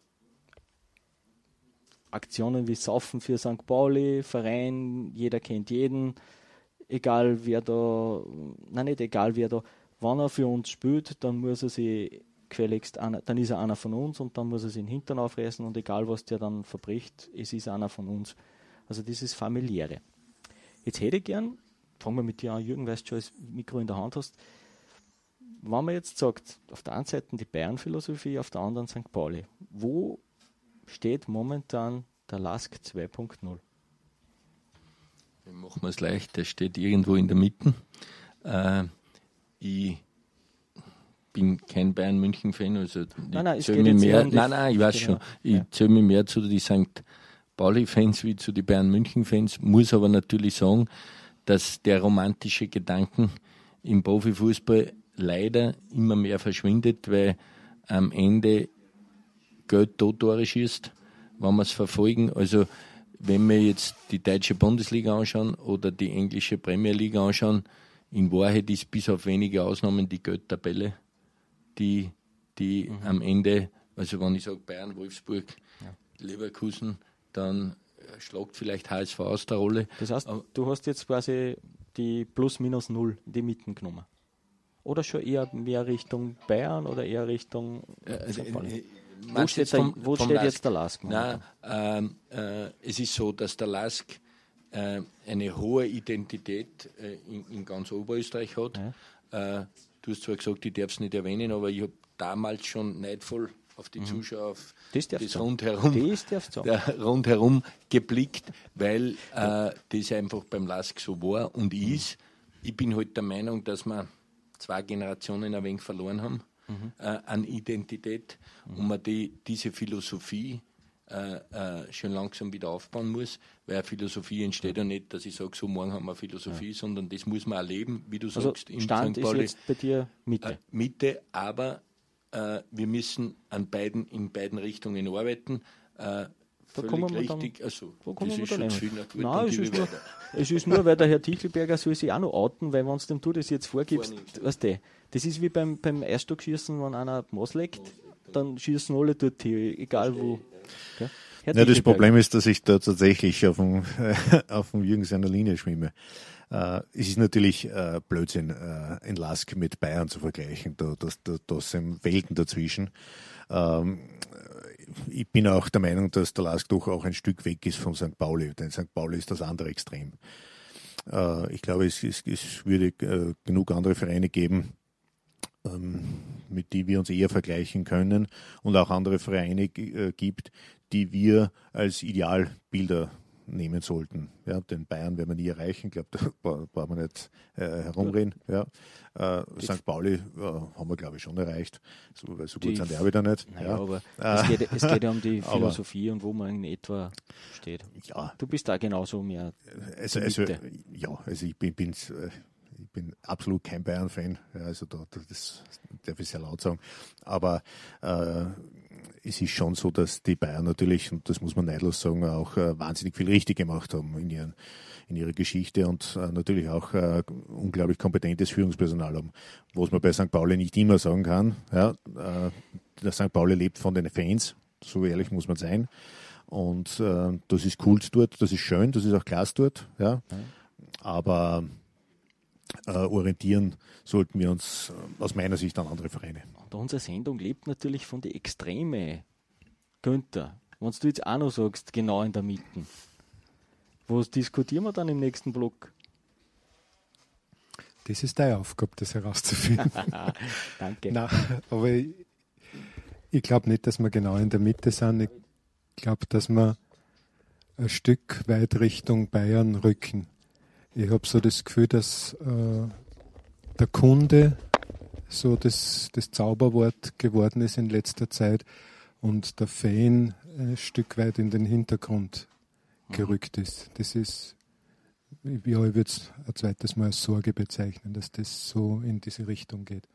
Aktionen wie Saufen für St. Pauli, Verein, jeder kennt jeden, egal wer da, wenn er für uns spielt, dann muss er sich gefälligst, dann ist er einer von uns und dann muss er sich den Hintern aufreißen und egal was der dann verbricht, es ist einer von uns. Also dieses Familiäre. Jetzt hätte ich gern, fangen wir mit dir an, Jürgen, weißt du schon, das Mikro in der Hand hast, wenn man jetzt sagt, auf der einen Seite die Bayern-Philosophie, auf der anderen St. Pauli, wo steht momentan der LASK 2.0? Dann machen wir es leicht, der steht irgendwo in der Mitte. Ich bin kein Bayern-München-Fan, also nein, ich weiß schon. Ich zähle mich mehr zu den St. Pauli-Fans wie zu den Bayern-München-Fans, muss aber natürlich sagen, dass der romantische Gedanken im Profifußball leider immer mehr verschwindet, weil am Ende Geld Tore schießt, wenn wir es verfolgen. Also wenn wir jetzt die deutsche Bundesliga anschauen oder die englische Premier League anschauen, in Wahrheit ist bis auf wenige Ausnahmen die Geldtabelle, die am Ende, also wenn ich sage Bayern, Wolfsburg, Leverkusen, dann schlagt vielleicht HSV aus der Rolle. Das heißt, du hast jetzt quasi die Plus-Minus-Null, die Mitten genommen. Oder schon eher mehr Richtung Bayern oder eher Richtung wo steht jetzt der LASK? Nein, es ist so, dass der LASK eine hohe Identität in ganz Oberösterreich hat. Ja. Du hast zwar gesagt, ich darf es nicht erwähnen, aber ich habe damals schon neidvoll auf die Zuschauer, auf das rundherum geblickt, weil das einfach beim LASK so war und ist. Ich bin halt der Meinung, dass wir 2 Generationen ein wenig verloren haben an Identität und man diese Philosophie schon langsam wieder aufbauen muss, weil eine Philosophie entsteht ja nicht, dass ich sage, so morgen haben wir eine Philosophie, sondern das muss man erleben, wie du sagst. In Stand St. Pauli, ist jetzt bei dir Mitte. Mitte, aber wir müssen in beiden Richtungen arbeiten. Da völlig kommen wir dann. richtig. Also, Da kommen das wir ist dann schon nehmen. schön. Gut, Nein, dann es ist nur, weil der Herr Tichelberger soll sich auch noch outen, weil wenn du das jetzt vorgibst, weißt du, das ist wie beim Eisstockschießen, wenn einer Maß legt, dann schießen alle dort hin, egal wo. Ja? Herr Ja, das Tichelberger. Problem ist, dass ich da tatsächlich auf dem Jürgen seiner Linie schwimme. Es ist natürlich Blödsinn, in Lask mit Bayern zu vergleichen. Da sind Welten dazwischen. Ich bin auch der Meinung, dass der Lask doch auch ein Stück weg ist von St. Pauli, denn St. Pauli ist das andere Extrem. Ich glaube, es würde genug andere Vereine geben, mit die wir uns eher vergleichen können, und auch andere Vereine gibt, die wir als Idealbilder nehmen sollten. Ja, den Bayern werden wir nie erreichen, ich glaube, da brauchen wir nicht herumreden. Ja. St. Pauli haben wir, glaube ich, schon erreicht, so gut sind wir auch wieder nicht. Naja, Ja. aber es geht ja um die Philosophie und wo man in etwa steht. Ja. Du bist da genauso mehr. Also ich bin absolut kein Bayern-Fan, ja, also das darf ich sehr laut sagen, aber es ist schon so, dass die Bayern natürlich, und das muss man neidlos sagen, auch wahnsinnig viel richtig gemacht haben in ihrer Geschichte und natürlich auch unglaublich kompetentes Führungspersonal haben, was man bei St. Pauli nicht immer sagen kann. Ja, der St. Pauli lebt von den Fans, so ehrlich muss man sein, und das ist cool dort, das ist schön, das ist auch klasse dort, ja, aber orientieren sollten wir uns aus meiner Sicht an andere Vereine. Und unsere Sendung lebt natürlich von den Extreme. Günther, wenn du jetzt auch noch sagst, genau in der Mitte, was diskutieren wir dann im nächsten Block? Das ist deine Aufgabe, das herauszufinden. Danke. Nein, aber ich glaube nicht, dass wir genau in der Mitte sind. Ich glaube, dass wir ein Stück weit Richtung Bayern rücken. Ich habe so das Gefühl, dass der Kunde so das Zauberwort geworden ist in letzter Zeit und der Fan ein Stück weit in den Hintergrund gerückt ist. Das ist, ich würde es ein zweites Mal als Sorge bezeichnen, dass das so in diese Richtung geht.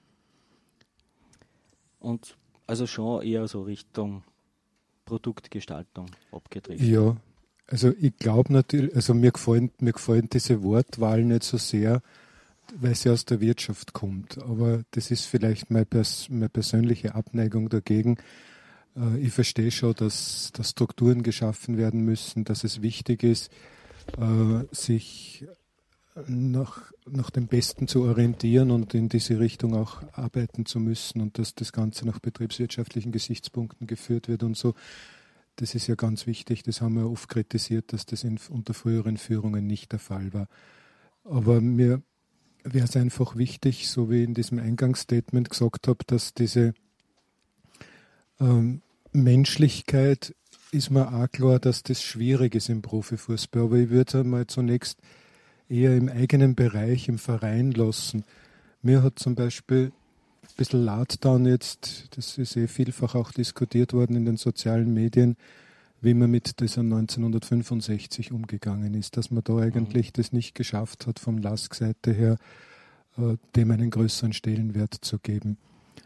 Und also schon eher so Richtung Produktgestaltung abgedreht. Ja, also ich glaube natürlich, also mir gefallen diese Wortwahl nicht so sehr, weil sie aus der Wirtschaft kommt. Aber das ist vielleicht meine persönliche Abneigung dagegen. Ich verstehe schon, dass Strukturen geschaffen werden müssen, dass es wichtig ist, sich nach dem Besten zu orientieren und in diese Richtung auch arbeiten zu müssen und dass das Ganze nach betriebswirtschaftlichen Gesichtspunkten geführt wird und so. Das ist ja ganz wichtig, das haben wir oft kritisiert, dass das unter früheren Führungen nicht der Fall war. Aber mir wäre es einfach wichtig, so wie ich in diesem Eingangsstatement gesagt habe, dass diese Menschlichkeit, ist mir auch klar, dass das schwierig ist im Profifußball. Aber ich würde es einmal zunächst eher im eigenen Bereich, im Verein lassen. Mir hat zum Beispiel ein bisschen leid dann jetzt, das ist vielfach auch diskutiert worden in den sozialen Medien, wie man mit dieser 1965 umgegangen ist, dass man da eigentlich das nicht geschafft hat, vom LASK-Seite her, dem einen größeren Stellenwert zu geben.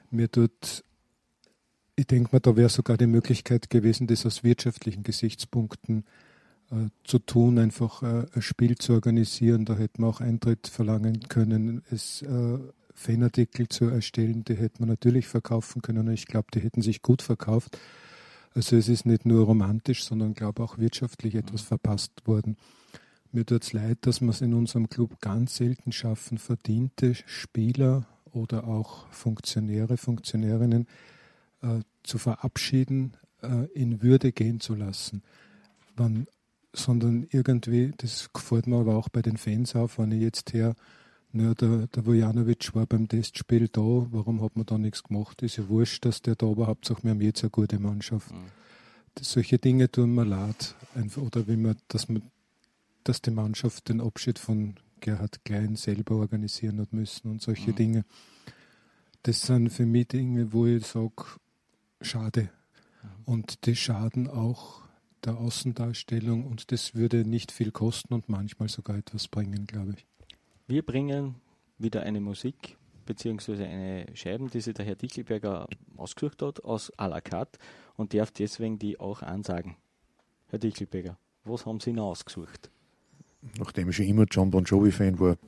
Ich denke mal, da wäre sogar die Möglichkeit gewesen, das aus wirtschaftlichen Gesichtspunkten zu tun, einfach ein Spiel zu organisieren. Da hätte man auch Eintritt verlangen können, Fanartikel zu erstellen, die hätte man natürlich verkaufen können und ich glaube, die hätten sich gut verkauft. Also es ist nicht nur romantisch, sondern glaube auch wirtschaftlich etwas verpasst worden. Mir tut es leid, dass wir es in unserem Club ganz selten schaffen, verdiente Spieler oder auch Funktionärinnen zu verabschieden, in Würde gehen zu lassen. Sondern irgendwie, das gefällt mir aber auch bei den Fans auf, wenn ich jetzt her, der Vujanovic war beim Testspiel da, warum hat man da nichts gemacht? Ist ja wurscht, dass der da, aber Hauptsache wir haben jetzt eine gute Mannschaft. Solche Dinge tun mir leid. Oder dass die Mannschaft den Abschied von Gerhard Klein selber organisieren hat müssen und solche Dinge. Das sind für mich Dinge, wo ich sage, schade. Und die schaden auch der Außendarstellung und das würde nicht viel kosten und manchmal sogar etwas bringen, glaube ich. Wir bringen wieder eine Musik beziehungsweise eine Scheibe, die sich der Herr Tichelberger ausgesucht hat, aus à la carte und darf deswegen die auch ansagen. Herr Dickelberger, was haben Sie noch ausgesucht? Nachdem ich schon immer John Bon Jovi-Fan war.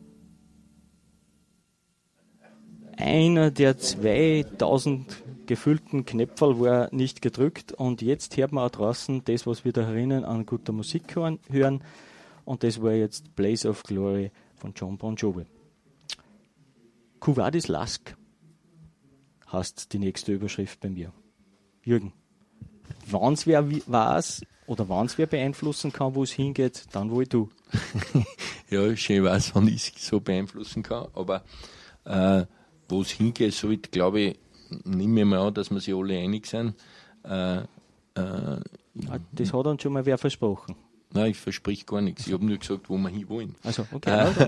Einer der 2000 gefüllten Knöpferl war nicht gedrückt und jetzt hört man auch draußen das, was wir da herinnen an guter Musik hören, und das war jetzt Blaze of Glory von John Bon Jovi. Quo vadis Lask heißt die nächste Überschrift bei mir. Jürgen, wenn es wer weiß oder wenn es wer beeinflussen kann, wo es hingeht, dann wohl du. Ja, schön weiß, wann ich es so beeinflussen kann, aber wo es hingeht, sollte, glaube ich, nehme ich mal an, dass wir sich alle einig sind. Das hat uns schon mal wer versprochen. Nein, ich versprich gar nichts. Ich habe nur gesagt, wo wir hinwollen. Also, okay.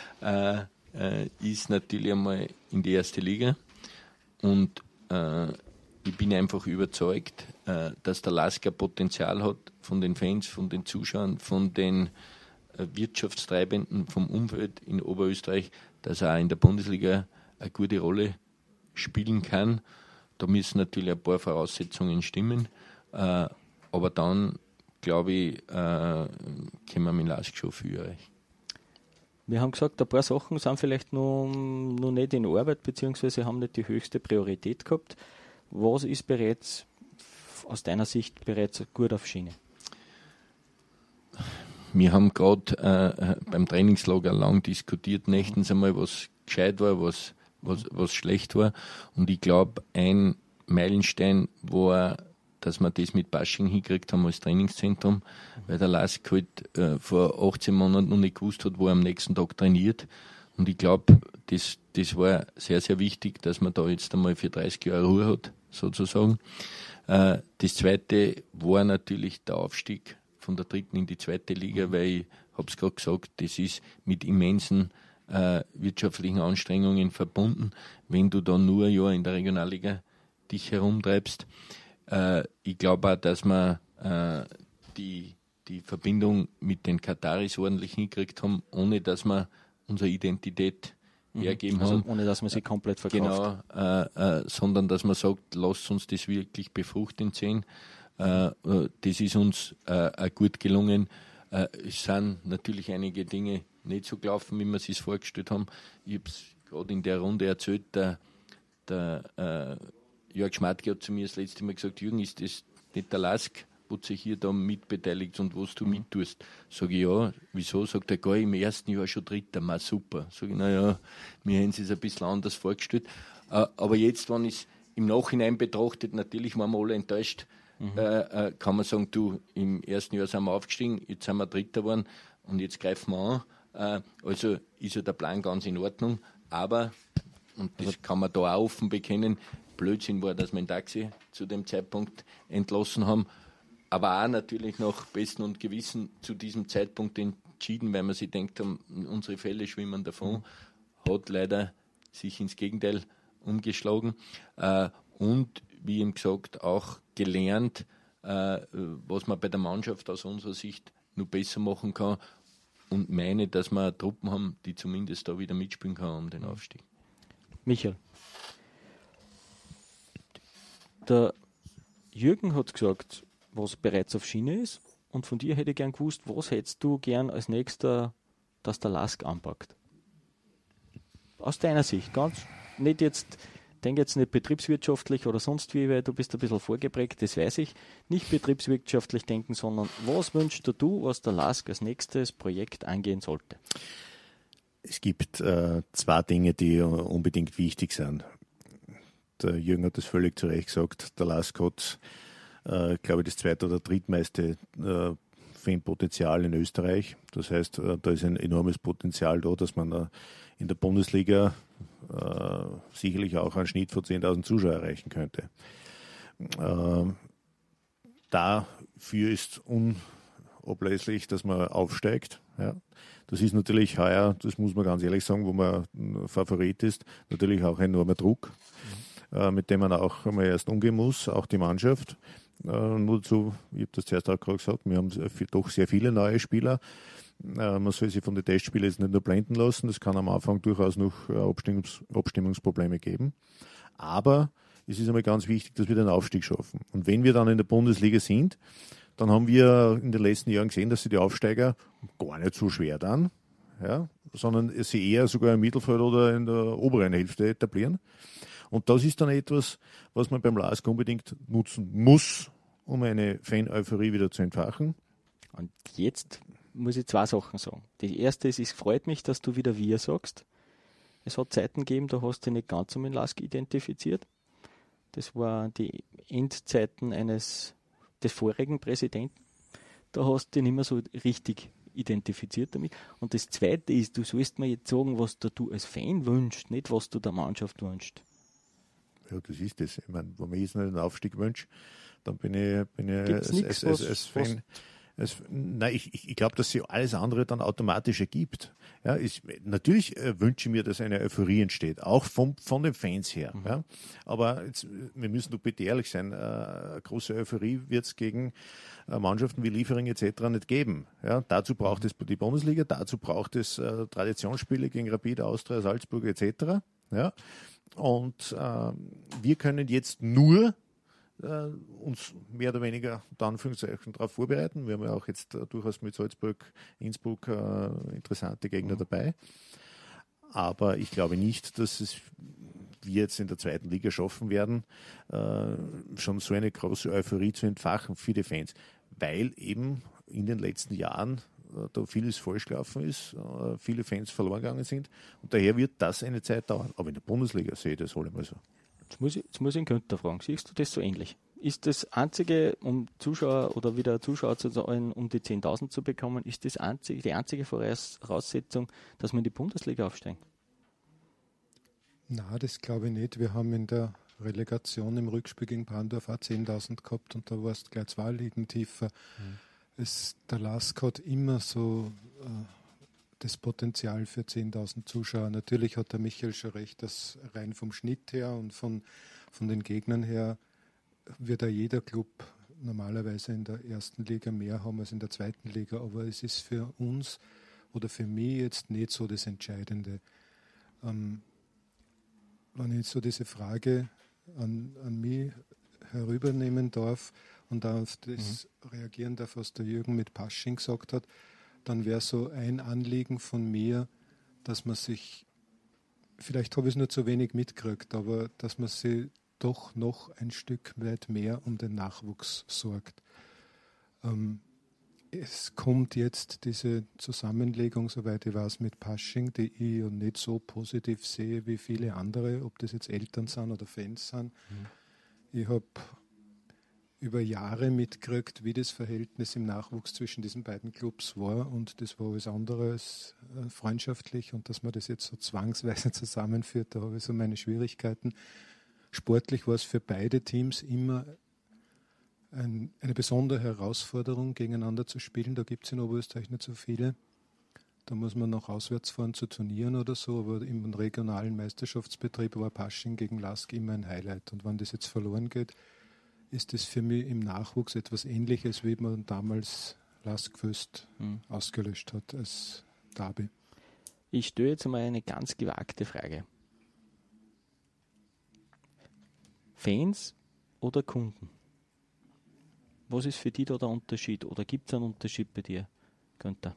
Ist natürlich einmal in die erste Liga. Und ich bin einfach überzeugt, dass der LASK Potenzial hat von den Fans, von den Zuschauern, von den Wirtschaftstreibenden, vom Umfeld in Oberösterreich, dass er auch in der Bundesliga eine gute Rolle spielen kann. Da müssen natürlich ein paar Voraussetzungen stimmen. Aber dann, glaube ich, können wir mit LASK schon viel erreichen. Wir haben gesagt, ein paar Sachen sind vielleicht noch nicht in Arbeit, beziehungsweise haben nicht die höchste Priorität gehabt. Was ist bereits aus deiner Sicht bereits gut auf Schiene? Wir haben gerade beim Trainingslager lang diskutiert, nächtens einmal, was gescheit war, was schlecht war. Und ich glaube, ein Meilenstein war, dass wir das mit Basching hingekriegt haben als Trainingszentrum, weil der LASK halt vor 18 Monaten noch nicht gewusst hat, wo er am nächsten Tag trainiert. Und ich glaube, das war sehr, sehr wichtig, dass man da jetzt einmal für 30 Jahre Ruhe hat, sozusagen. Das Zweite war natürlich der Aufstieg von der 3. in die 2. Liga, weil ich habe es gerade gesagt, das ist mit immensen wirtschaftlichen Anstrengungen verbunden, wenn du dann nur ein Jahr in der Regionalliga dich herumtreibst. Ich glaube auch, dass wir die Verbindung mit den Kataris ordentlich hingekriegt haben, ohne dass wir unsere Identität hergeben haben. Ohne dass man sie komplett verkauft. Genau, sondern dass man sagt, lasst uns das wirklich befruchtend sehen. Das ist uns gut gelungen. Es sind natürlich einige Dinge nicht so gelaufen, wie wir es sich vorgestellt haben. Ich habe es gerade in der Runde erzählt, der Jörg Schmatke hat zu mir das letzte Mal gesagt, Jürgen, ist das nicht der LASK, wo du sich hier da mitbeteiligt und was du mittust? Sage ich, ja, wieso? Sagt er, gar im ersten Jahr schon Dritter, ma super. Sage ich, naja, wir haben es ein bisschen anders vorgestellt. Aber jetzt, wenn ich es im Nachhinein betrachtet, natürlich waren wir alle enttäuscht, kann man sagen, du, im ersten Jahr sind wir aufgestiegen, jetzt sind wir Dritter geworden und jetzt greifen wir an. Also ist ja der Plan ganz in Ordnung, aber, und das kann man da auch offen bekennen, Blödsinn war, dass wir ein Taxi zu dem Zeitpunkt entlassen haben, aber auch natürlich nach Besten und Gewissen zu diesem Zeitpunkt entschieden, weil man sich denkt haben, unsere Fälle schwimmen davon, hat leider sich ins Gegenteil umgeschlagen und, wie eben gesagt, auch gelernt, was man bei der Mannschaft aus unserer Sicht nur besser machen kann und meine, dass wir Truppen haben, die zumindest da wieder mitspielen kann um den Aufstieg. Michael, der Jürgen hat gesagt, was bereits auf Schiene ist, und von dir hätte ich gern gewusst, was hättest du gern als nächster, dass der LASK anpackt? Aus deiner Sicht, ganz nicht jetzt, denk jetzt nicht betriebswirtschaftlich oder sonst wie, weil du bist ein bisschen vorgeprägt, das weiß ich, nicht betriebswirtschaftlich denken, sondern was wünschst du, was der LASK als nächstes Projekt angehen sollte? Es gibt zwei Dinge, die unbedingt wichtig sind. Der Jürgen hat das völlig zu Recht gesagt. Der LASK hat, glaube ich, das 2. oder 3. meiste Fanpotenzial in Österreich. Das heißt, da ist ein enormes Potenzial da, dass man in der Bundesliga sicherlich auch einen Schnitt von 10.000 Zuschauer erreichen könnte. Dafür ist unablässlich, dass man aufsteigt. Ja. Das ist natürlich heuer, das muss man ganz ehrlich sagen, wo man Favorit ist, natürlich auch ein enormer Druck, mit dem man auch einmal erst umgehen muss, auch die Mannschaft. Nur dazu, ich habe das zuerst auch gerade gesagt, wir haben doch sehr viele neue Spieler. Man soll sich von den Testspielen jetzt nicht nur blenden lassen, das kann am Anfang durchaus noch Abstimmungsprobleme geben. Aber es ist einmal ganz wichtig, dass wir den Aufstieg schaffen. Und wenn wir dann in der Bundesliga sind, dann haben wir in den letzten Jahren gesehen, dass sie die Aufsteiger gar nicht so schwer dann, ja, sondern sie eher sogar im Mittelfeld oder in der oberen Hälfte etablieren. Und das ist dann etwas, was man beim LASK unbedingt nutzen muss, um eine Fan-Euphorie wieder zu entfachen. Und jetzt muss ich zwei Sachen sagen. Die erste ist, es freut mich, dass du wieder wir sagst. Es hat Zeiten gegeben, da hast du dich nicht ganz um den LASK identifiziert. Das war die Endzeiten des vorigen Präsidenten. Da hast du dich nicht mehr so richtig identifiziert damit. Und das Zweite ist, du sollst mir jetzt sagen, was du als Fan wünschst, nicht was du der Mannschaft wünschst. Ja, das ist das. Ich meine, wenn man jetzt nicht den Aufstieg wünscht, dann bin ich als Fan. Nein, ich glaube, dass sie alles andere dann automatisch ergibt. Ja, natürlich wünsche ich mir, dass eine Euphorie entsteht, auch von den Fans her. Mhm. Ja. Aber jetzt, wir müssen doch bitte ehrlich sein, eine große Euphorie wird es gegen Mannschaften wie Liefering etc. nicht geben. Ja. Dazu braucht es die Bundesliga, dazu braucht es Traditionsspiele gegen Rapid, Austria, Salzburg etc. Ja. Und wir können jetzt nur uns mehr oder weniger darauf vorbereiten. Wir haben ja auch jetzt durchaus mit Salzburg, Innsbruck interessante Gegner dabei. Aber ich glaube nicht, dass wir jetzt in der zweiten Liga schaffen werden, schon so eine große Euphorie zu entfachen für die Fans, weil eben in den letzten Jahren da vieles falsch gelaufen ist, viele Fans verloren gegangen sind und daher wird das eine Zeit dauern. Aber in der Bundesliga sehe ich das allemal so. Jetzt muss ich einen Günther fragen. Siehst du das so ähnlich? Ist das einzige, um Zuschauer oder wieder Zuschauer zu sein, um die 10.000 zu bekommen, ist das die einzige Voraussetzung, dass wir in die Bundesliga aufsteigen? Na, das glaube ich nicht. Wir haben in der Relegation im Rückspiel gegen Brandorf auch 10.000 gehabt und da warst gleich 2 Ligen tiefer. Der LASK hat immer so das Potenzial für 10.000 Zuschauer. Natürlich hat der Michael schon recht, dass rein vom Schnitt her und von den Gegnern her wird auch jeder Club normalerweise in der ersten Liga mehr haben als in der zweiten Liga. Aber es ist für uns oder für mich jetzt nicht so das Entscheidende. Wenn ich so diese Frage an mich herübernehmen darf und auf das reagieren darf, was der Jürgen mit Pasching gesagt hat, dann wäre so ein Anliegen von mir, dass man sich, vielleicht habe ich es nur zu wenig mitgekriegt, aber dass man sich doch noch ein Stück weit mehr um den Nachwuchs sorgt. Es kommt jetzt diese Zusammenlegung, soweit ich weiß, mit Pasching, die ich nicht so positiv sehe wie viele andere, ob das jetzt Eltern sind oder Fans sind. Ich habe über Jahre mitgekriegt, wie das Verhältnis im Nachwuchs zwischen diesen beiden Clubs war und das war alles andere als freundschaftlich und dass man das jetzt so zwangsweise zusammenführt, da habe ich so meine Schwierigkeiten. Sportlich war es für beide Teams immer eine besondere Herausforderung, gegeneinander zu spielen. Da gibt es in Oberösterreich nicht so viele. Da muss man noch auswärts fahren zu Turnieren oder so, aber im regionalen Meisterschaftsbetrieb war Pasching gegen LASK immer ein Highlight. Und wenn das jetzt verloren geht, ist das für mich im Nachwuchs etwas Ähnliches, wie man damals LASK Föst ausgelöscht hat als Derby. Ich stelle jetzt mal eine ganz gewagte Frage. Fans oder Kunden? Was ist für dich da der Unterschied? Oder gibt es einen Unterschied bei dir, Günther?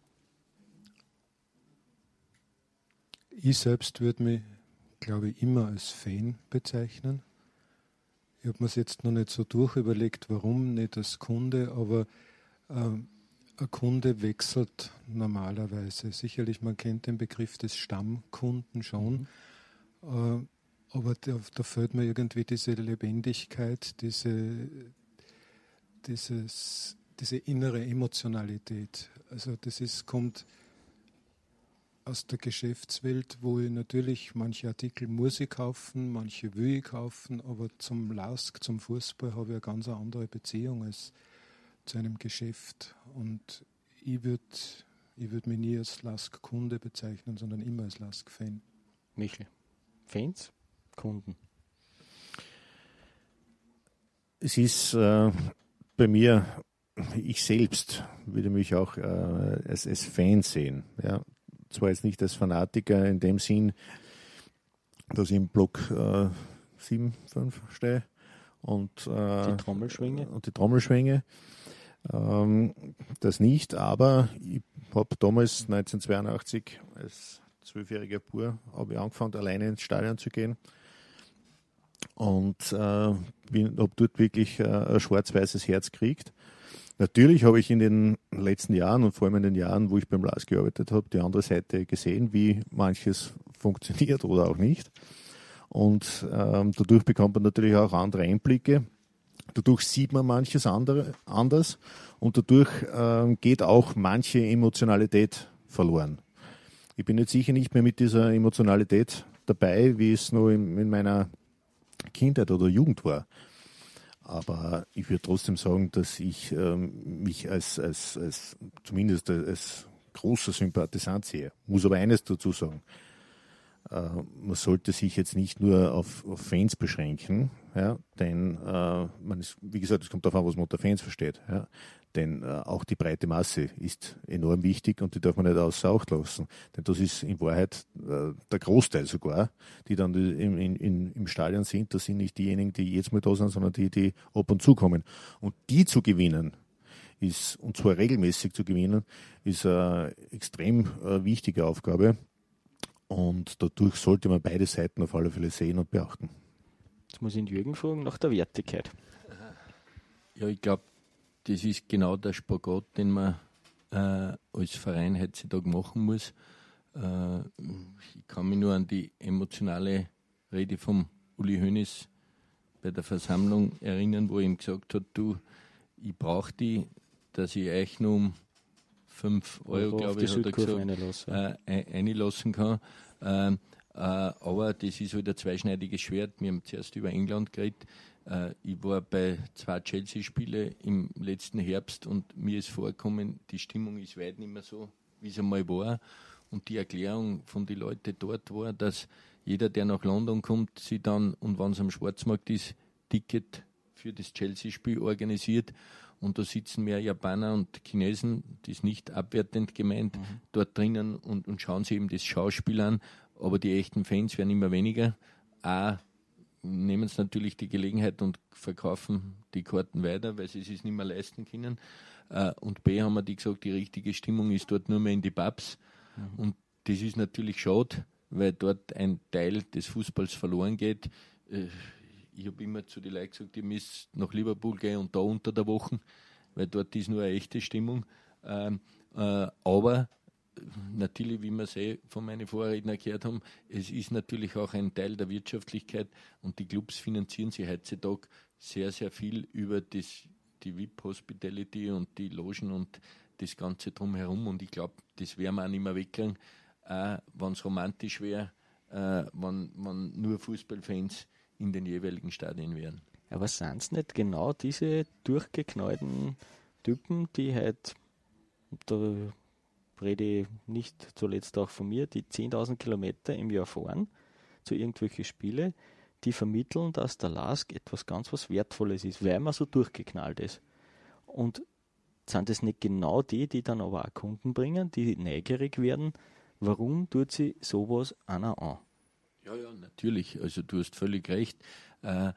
Ich selbst würde mich, glaube ich, immer als Fan bezeichnen. Ich habe mir es jetzt noch nicht so durchüberlegt, warum nicht als Kunde, aber ein Kunde wechselt normalerweise. Sicherlich, man kennt den Begriff des Stammkunden schon, aber da fehlt mir irgendwie diese Lebendigkeit, diese innere Emotionalität. Also das kommt aus der Geschäftswelt, wo ich natürlich manche Artikel muss ich kaufen, manche will ich kaufen, aber zum LASK, zum Fußball habe ich eine ganz andere Beziehung als zu einem Geschäft. Und ich würd mich nie als LASK-Kunde bezeichnen, sondern immer als LASK-Fan. Michel, Fans, Kunden? Es ist bei mir, ich selbst würde mich auch als Fan sehen. Ja. Zwar jetzt nicht als Fanatiker in dem Sinn, dass ich im Block 7, 5 stehe und die Trommelschwinge. Und die Trommelschwinge. Das nicht, aber ich habe damals 1982 als 12-jähriger Bub habe ich angefangen, alleine ins Stadion zu gehen und habe dort wirklich ein schwarz-weißes Herz gekriegt. Natürlich habe ich in den letzten Jahren und vor allem in den Jahren, wo ich beim LASK gearbeitet habe, die andere Seite gesehen, wie manches funktioniert oder auch nicht. Und dadurch bekommt man natürlich auch andere Einblicke. Dadurch sieht man manches anders und dadurch geht auch manche Emotionalität verloren. Ich bin jetzt sicher nicht mehr mit dieser Emotionalität dabei, wie es noch in meiner Kindheit oder Jugend war. Aber ich würde trotzdem sagen, dass ich mich zumindest als großer Sympathisant sehe. Muss aber eines dazu sagen. Man sollte sich jetzt nicht nur auf Fans beschränken, ja, denn wie gesagt, es kommt darauf an, was man unter Fans versteht. Ja, denn auch die breite Masse ist enorm wichtig und die darf man nicht außer Acht lassen. Denn das ist in Wahrheit der Großteil sogar, die dann im Stadion sind. Das sind nicht diejenigen, die jetzt mal da sind, sondern die ab und zu kommen. Und die zu gewinnen, und zwar regelmäßig zu gewinnen, ist eine extrem wichtige Aufgabe. Und dadurch sollte man beide Seiten auf alle Fälle sehen und beachten. Jetzt muss ich den Jürgen fragen nach der Wertigkeit. Ja, ich glaube, das ist genau der Spagat, den man als Verein heutzutage machen muss. Ich kann mich nur an die emotionale Rede vom Uli Hoeneß bei der Versammlung erinnern, wo er ihm gesagt hat, du, ich brauche die, dass ich euch nur um 5 Euro, glaube ich, hat er gesagt, einlassen kann. Aber das ist halt ein zweischneidiges Schwert. Wir haben zuerst über England geredet. Ich war bei 2 Chelsea-Spielen im letzten Herbst und mir ist vorgekommen, die Stimmung ist weit nicht mehr so, wie es einmal war. Und die Erklärung von den Leuten dort war, dass jeder, der nach London kommt, sich dann, und wenn es am Schwarzmarkt ist, Ticket für das Chelsea-Spiel organisiert. Und da sitzen mehr Japaner und Chinesen, das ist nicht abwertend gemeint, dort drinnen und schauen sich eben das Schauspiel an. Aber die echten Fans werden immer weniger. A, nehmen sie natürlich die Gelegenheit und verkaufen die Karten weiter, weil sie es nicht mehr leisten können. Und B, haben wir die gesagt, die richtige Stimmung ist dort nur mehr in die Pubs. Und das ist natürlich schade, weil dort ein Teil des Fußballs verloren geht. Ich habe immer zu den Leuten gesagt, ihr müsst nach Liverpool gehen und da unter der Woche, weil dort ist nur eine echte Stimmung. Aber natürlich, wie wir es von meinen Vorrednern gehört haben, es ist natürlich auch ein Teil der Wirtschaftlichkeit und die Clubs finanzieren sich heutzutage sehr, sehr viel über die VIP-Hospitality und die Logen und das Ganze drumherum. Und ich glaube, das werden wir auch nicht mehr wegkriegen, wenn es romantisch wäre, wenn nur Fußballfans in den jeweiligen Stadien wären. Aber sind es nicht genau diese durchgeknallten Typen, die halt, da rede ich nicht zuletzt auch von mir, die 10.000 Kilometer im Jahr fahren zu irgendwelchen Spielen, die vermitteln, dass der LASK etwas ganz was Wertvolles ist, weil man so durchgeknallt ist. Und sind es nicht genau die dann aber auch Kunden bringen, die neugierig werden, warum tut sie sowas einer an? Ja, natürlich. Also du hast völlig recht. Das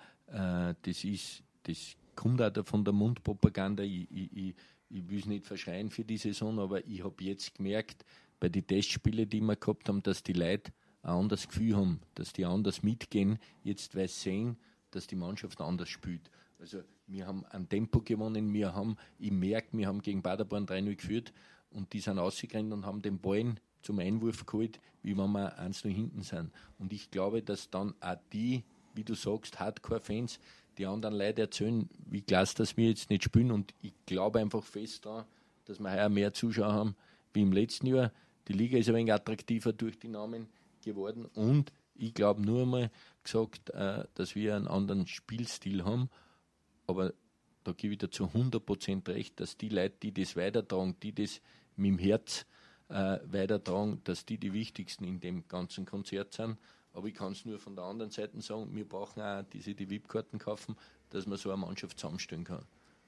kommt auch von der Mundpropaganda. Ich will es nicht verschreien für die Saison, aber ich habe jetzt gemerkt, bei den Testspielen, die wir gehabt haben, dass die Leute ein anderes Gefühl haben, dass die anders mitgehen, jetzt weil sie sehen, dass die Mannschaft anders spielt. Also wir haben an Tempo gewonnen, ich merke, wir haben gegen Paderborn 3-0 geführt und die sind rausgerannt und haben den Ball zum Einwurf geholt, wie wenn wir 1-0 hinten sind. Und ich glaube, dass dann auch die, wie du sagst, Hardcore-Fans, die anderen Leute erzählen, wie klasse, dass wir jetzt nicht spielen. Und ich glaube einfach fest daran, dass wir heuer mehr Zuschauer haben wie im letzten Jahr. Die Liga ist ein wenig attraktiver durch die Namen geworden. Und ich glaube nur einmal gesagt, dass wir einen anderen Spielstil haben. Aber da gebe ich dir zu 100% recht, dass die Leute, die das weitertragen, die das mit dem Herz weitertragen, dass die wichtigsten in dem ganzen Konzert sind. Aber ich kann es nur von der anderen Seite sagen, wir brauchen auch die VIP-Karten kaufen, dass man so eine Mannschaft zusammenstellen kann.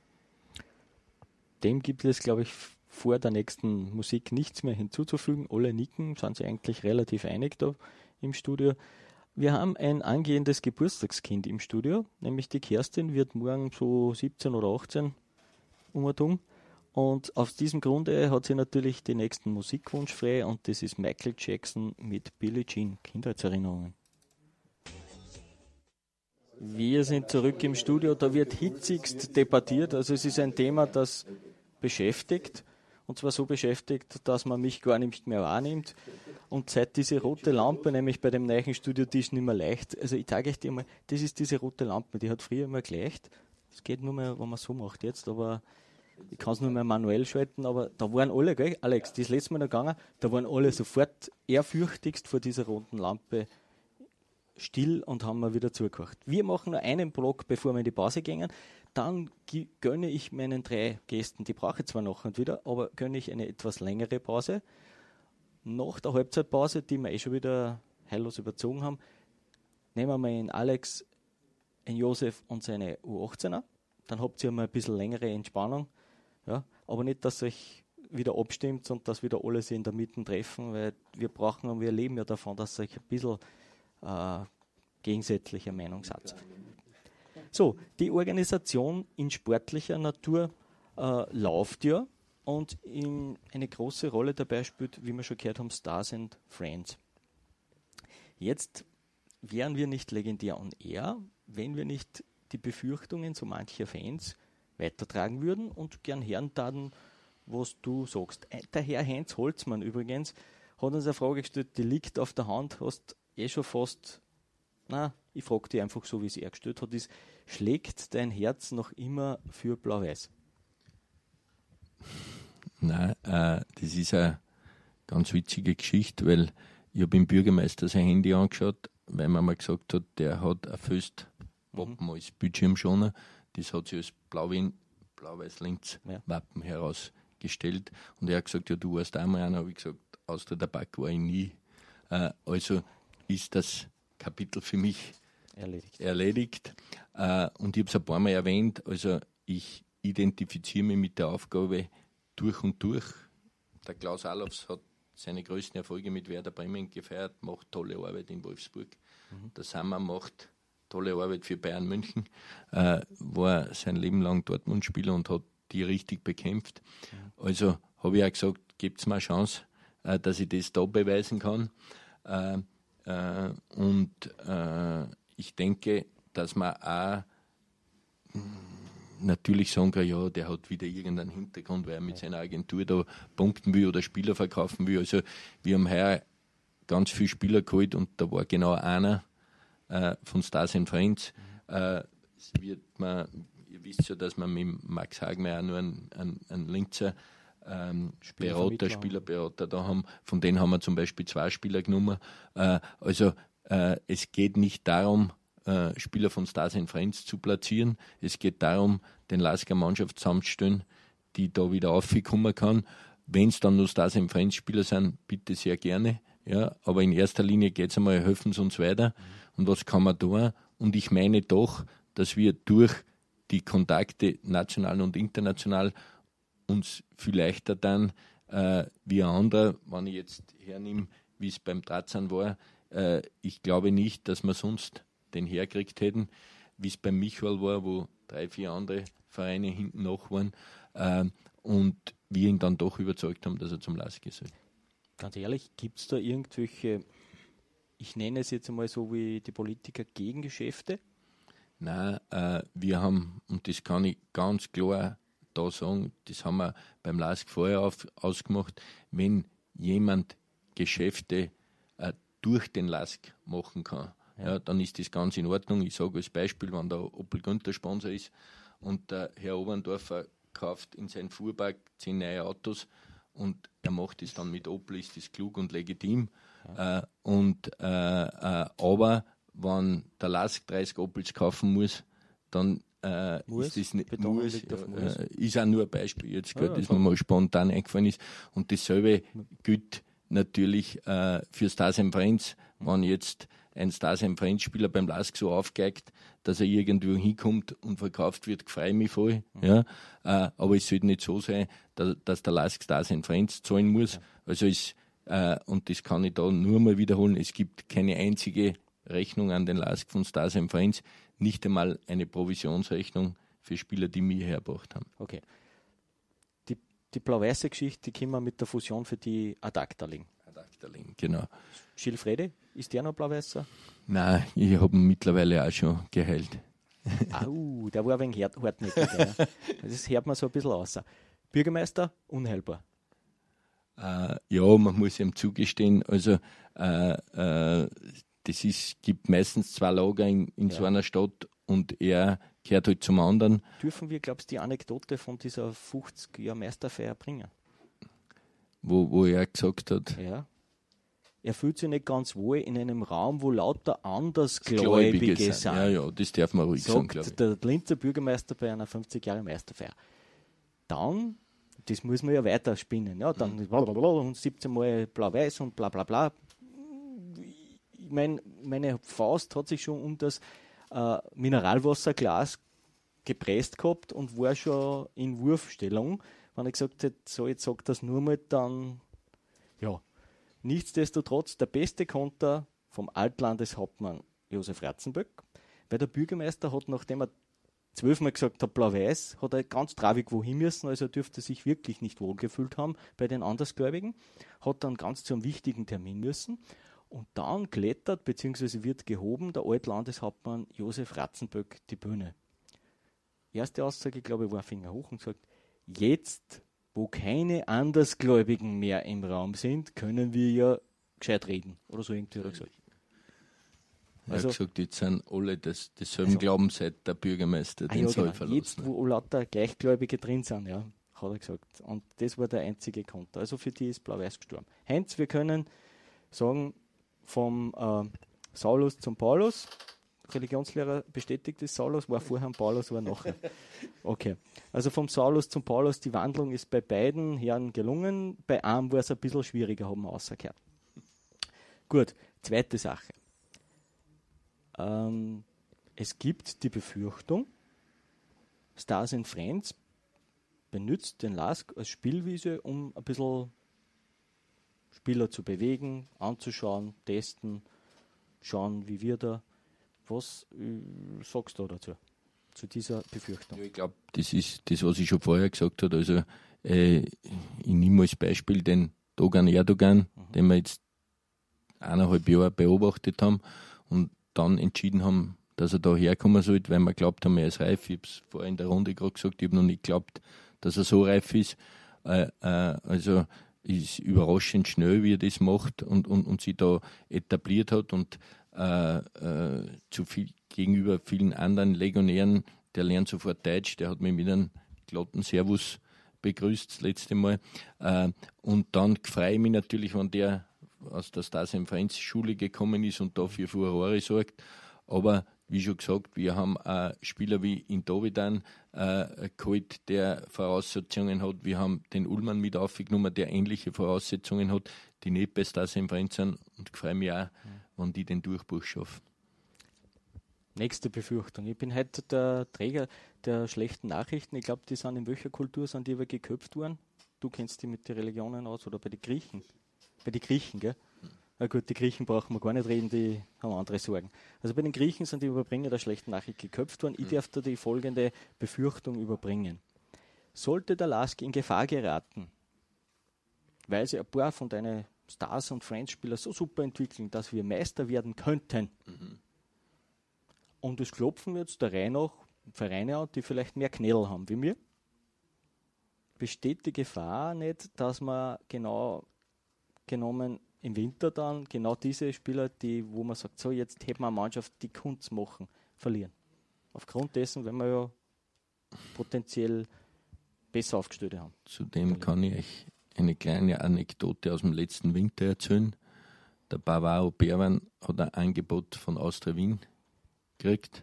Dem gibt es, glaube ich, vor der nächsten Musik nichts mehr hinzuzufügen. Alle nicken, sind sich eigentlich relativ einig da im Studio. Wir haben ein angehendes Geburtstagskind im Studio, nämlich die Kerstin wird morgen so 17 oder 18. umherum. Und aus diesem Grunde hat sie natürlich den nächsten Musikwunsch frei und das ist Michael Jackson mit Billie Jean, Kindheitserinnerungen. Wir sind zurück im Studio, da wird hitzigst debattiert, also es ist ein Thema, das beschäftigt, und zwar so beschäftigt, dass man mich gar nicht mehr wahrnimmt. Und seit diese rote Lampe, nämlich bei dem neuen Studiotisch nicht mehr leicht, also ich sage euch dir mal, das ist diese rote Lampe, die hat früher immer geleicht, das geht nur mehr, wenn man so macht jetzt, aber ich kann es nur mehr manuell schalten, aber da waren alle, gell, Alex, das letzte Mal noch gegangen, da waren alle sofort ehrfürchtigst vor dieser roten Lampe still und haben mir wieder zugehört. Wir machen nur einen Block, bevor wir in die Pause gehen. Dann gönne ich meinen 3 Gästen, die brauche ich zwar noch und wieder, aber gönne ich eine etwas längere Pause. Nach der Halbzeitpause, die wir schon wieder heillos überzogen haben, nehmen wir einen Alex, einen Josef und seine U18er. Dann habt ihr mal ein bisschen längere Entspannung. Ja, aber nicht, dass euch wieder abstimmt und dass wieder alle sich in der Mitte treffen, weil wir brauchen und wir leben ja davon, dass euch ein bisschen gegensätzlicher Meinung seid. So, die Organisation in sportlicher Natur läuft ja und eine große Rolle dabei spielt, wie wir schon gehört haben, Stars and Friends. Jetzt wären wir nicht legendär on air, wenn wir nicht die Befürchtungen so mancher Fans weitertragen würden und gern hören taten, was du sagst. Der Herr Heinz Holzmann übrigens hat uns eine Frage gestellt, die liegt auf der Hand, hast schon fast, ich frage dich einfach so, wie es er gestellt hat, ist, schlägt dein Herz noch immer für Blau-Weiß? Nein, das ist eine ganz witzige Geschichte, weil ich habe dem Bürgermeister sein Handy angeschaut, weil man mal gesagt hat, der hat ein Föst-Wappen als Bildschirmschoner. Das hat sich als Blau-Weiß-Linz-Wappen herausgestellt. Und er hat gesagt, ja, du warst einmal einer, habe ich gesagt, aus der Tabak war ich nie. Also ist das Kapitel für mich erledigt. Und ich habe es ein paar Mal erwähnt, also ich identifiziere mich mit der Aufgabe durch und durch. Der Klaus Allofs hat seine größten Erfolge mit Werder Bremen gefeiert, macht tolle Arbeit in Wolfsburg. Der Sammer macht tolle Arbeit für Bayern München, war sein Leben lang Dortmund-Spieler und hat die richtig bekämpft. Also habe ich auch gesagt, gebt es mir eine Chance, dass ich das da beweisen kann. Ich denke, dass man auch natürlich sagen kann, ja, der hat wieder irgendeinen Hintergrund, weil er mit seiner Agentur da punkten will oder Spieler verkaufen will. Also wir haben heuer ganz viele Spieler geholt und da war genau einer von Stars and Friends. Ihr wisst ja, dass wir mit Max Hagmeier nur einen Linzer Spielerberater da haben. Von denen haben wir zum Beispiel 2 Spieler genommen. Es geht nicht darum, Spieler von Stars and Friends zu platzieren. Es geht darum, den Lasker Mannschaft zusammenzustellen, die da wieder aufkommen kann. Wenn es dann nur Stars and Friends Spieler sind, bitte sehr gerne. Ja, aber in erster Linie geht es einmal, helfen Sie uns weiter. Und was kann man da? Und ich meine doch, dass wir durch die Kontakte national und international uns viel leichter dann wie ein anderer, wenn ich jetzt hernehme, wie es beim Dratzan war, ich glaube nicht, dass wir sonst den hergekriegt hätten, wie es beim Michael war, wo 3, 4 andere Vereine hinten nach waren und wir ihn dann doch überzeugt haben, dass er zum LASK soll. Ganz ehrlich, gibt es da irgendwelche, ich nenne es jetzt einmal so wie die Politiker, Gegengeschäfte? Nein, wir haben, und das kann ich ganz klar da sagen, das haben wir beim LASK vorher ausgemacht, wenn jemand Geschäfte durch den LASK machen kann, ja, dann ist das ganz in Ordnung. Ich sage als Beispiel, wenn der Opel Günther Sponsor ist und der Herr Oberndorfer kauft in seinen Fuhrpark 10 neue Autos und er macht das dann mit Opel, ist das klug und legitim. Ja. Aber wenn der LASK 30 Opels kaufen muss, dann ist das nicht ist auch nur ein Beispiel jetzt, das mir mal spontan eingefallen ist. Und dasselbe gilt natürlich für Stars and Friends, wenn jetzt ein Stars and Friends Spieler beim LASK so aufgeigt, dass er irgendwo hinkommt und verkauft wird, freue ich mich voll. Ja? Aber es sollte nicht so sein, dass der LASK Stars and Friends zahlen muss. Also und das kann ich da nur mal wiederholen, es gibt keine einzige Rechnung an den LASK von Stars and Friends, nicht einmal eine Provisionsrechnung für Spieler, die mir hergebracht haben. Okay. die blau-weiße Geschichte, die können wir mit der Fusion für die Adakterling. Adakterling, genau. Schilfrede, ist der noch blau-weißer? Nein, ich habe ihn mittlerweile auch schon geheilt. Au, der war ein wenig hartnäckig. Ja. Das hört man so ein bisschen raus. Bürgermeister, unheilbar. Ja, man muss ihm zugestehen, also gibt meistens zwei Lager in so einer Stadt und er gehört halt zum anderen. Dürfen wir, glaubst du, die Anekdote von dieser 50-Jahr-Meisterfeier bringen? Wo er gesagt hat, ja. Er fühlt sich nicht ganz wohl in einem Raum, wo lauter Andersgläubige sind. Ja, das darf man ruhig sagen, glaube ich. Der Linzer Bürgermeister bei einer 50-Jahre-Meisterfeier. Dann, das muss man ja weiterspinnen, ja, dann und 17 Mal blau-weiß und bla bla bla. Meine Faust hat sich schon um das Mineralwasserglas gepresst gehabt und war schon in Wurfstellung. Wenn ich gesagt hätte, so jetzt sagt das nur mal, dann ja. Nichtsdestotrotz der beste Konter vom Altlandeshauptmann Josef Ratzenböck, weil der Bürgermeister hat, nachdem er 12 Mal gesagt hat, blau-weiß, hat er ganz traurig wohin müssen, also er dürfte sich wirklich nicht wohlgefühlt haben bei den Andersgläubigen, hat dann ganz zu einem wichtigen Termin müssen und dann klettert bzw. wird gehoben der Altlandeshauptmann Josef Ratzenböck die Bühne. Erste Aussage, glaube ich, war Finger hoch und sagt, jetzt, wo keine Andersgläubigen mehr im Raum sind, können wir ja gescheit reden. Oder so irgendwie hat er gesagt. Er hat gesagt, jetzt sind alle desselben Glauben seit der Bürgermeister den Saal verlassen. Jetzt, wo lauter Gleichgläubige drin sind, ja, hat er gesagt. Und das war der einzige Konter. Also für die ist Blau-Weiß gestorben. Heinz, wir können sagen, vom Saulus zum Paulus. Religionslehrer bestätigt ist, Saulus war vorher ein Paulus, war nachher. Okay. Also vom Saulus zum Paulus, die Wandlung ist bei beiden Herren gelungen. Bei einem war es ein bisschen schwieriger, haben wir rausgehört. Gut, zweite Sache. Es gibt die Befürchtung, Stars and Friends benutzt den LASK als Spielwiese, um ein bisschen Spieler zu bewegen, anzuschauen, testen, schauen, wie wir da. Was sagst du dazu, zu dieser Befürchtung? Ja, ich glaube, das ist das, was ich schon vorher gesagt habe. Also, ich nehme als Beispiel den Dogan Erdogan, den wir jetzt 1,5 Jahre beobachtet haben und dann entschieden haben, dass er da herkommen sollte, weil wir glaubt haben, er ist reif. Ich habe es vorher in der Runde gerade gesagt, ich habe noch nicht geglaubt, dass er so reif ist. Also ist überraschend schnell, wie er das macht und sich da etabliert hat und gegenüber vielen anderen Legionären, der lernt sofort Deutsch, der hat mich mit einem glatten Servus begrüßt das letzte Mal. Und dann freue ich mich natürlich, wenn der aus der Stars and Friends Schule gekommen ist und da für Furore sorgt. Aber wie schon gesagt, wir haben Spieler wie in Dovedan geholt, der Voraussetzungen hat. Wir haben den Ullmann mit aufgenommen, der ähnliche Voraussetzungen hat, die nicht bei Stars and Friends sind. Und ich freue mich auch, wenn die den Durchbruch schaffen. Nächste Befürchtung. Ich bin heute der Träger der schlechten Nachrichten. Ich glaube, die sind in welcher Kultur sind die aber geköpft worden? Du kennst die mit den Religionen aus oder bei den Griechen? Bei den Griechen, gell? Na gut, die Griechen brauchen wir gar nicht reden, die haben andere Sorgen. Also bei den Griechen sind die Überbringer der schlechten Nachricht geköpft worden. Ich darf da die folgende Befürchtung überbringen. Sollte der LASK in Gefahr geraten, weil sie ein paar von deinen Stars- und Friends-Spieler so super entwickeln, dass wir Meister werden könnten, und es klopfen jetzt der Reihe nach Vereine an, die vielleicht mehr Knädel haben wie wir, besteht die Gefahr nicht, dass man genau genommen im Winter dann genau diese Spieler, wo man sagt, so jetzt hätten wir eine Mannschaft, die Kunst machen, verlieren. Aufgrund dessen, wenn wir ja potenziell besser aufgestellte haben. Zudem kann ich euch eine kleine Anekdote aus dem letzten Winter erzählen. Der Bavaro Berwan hat ein Angebot von Austria Wien gekriegt.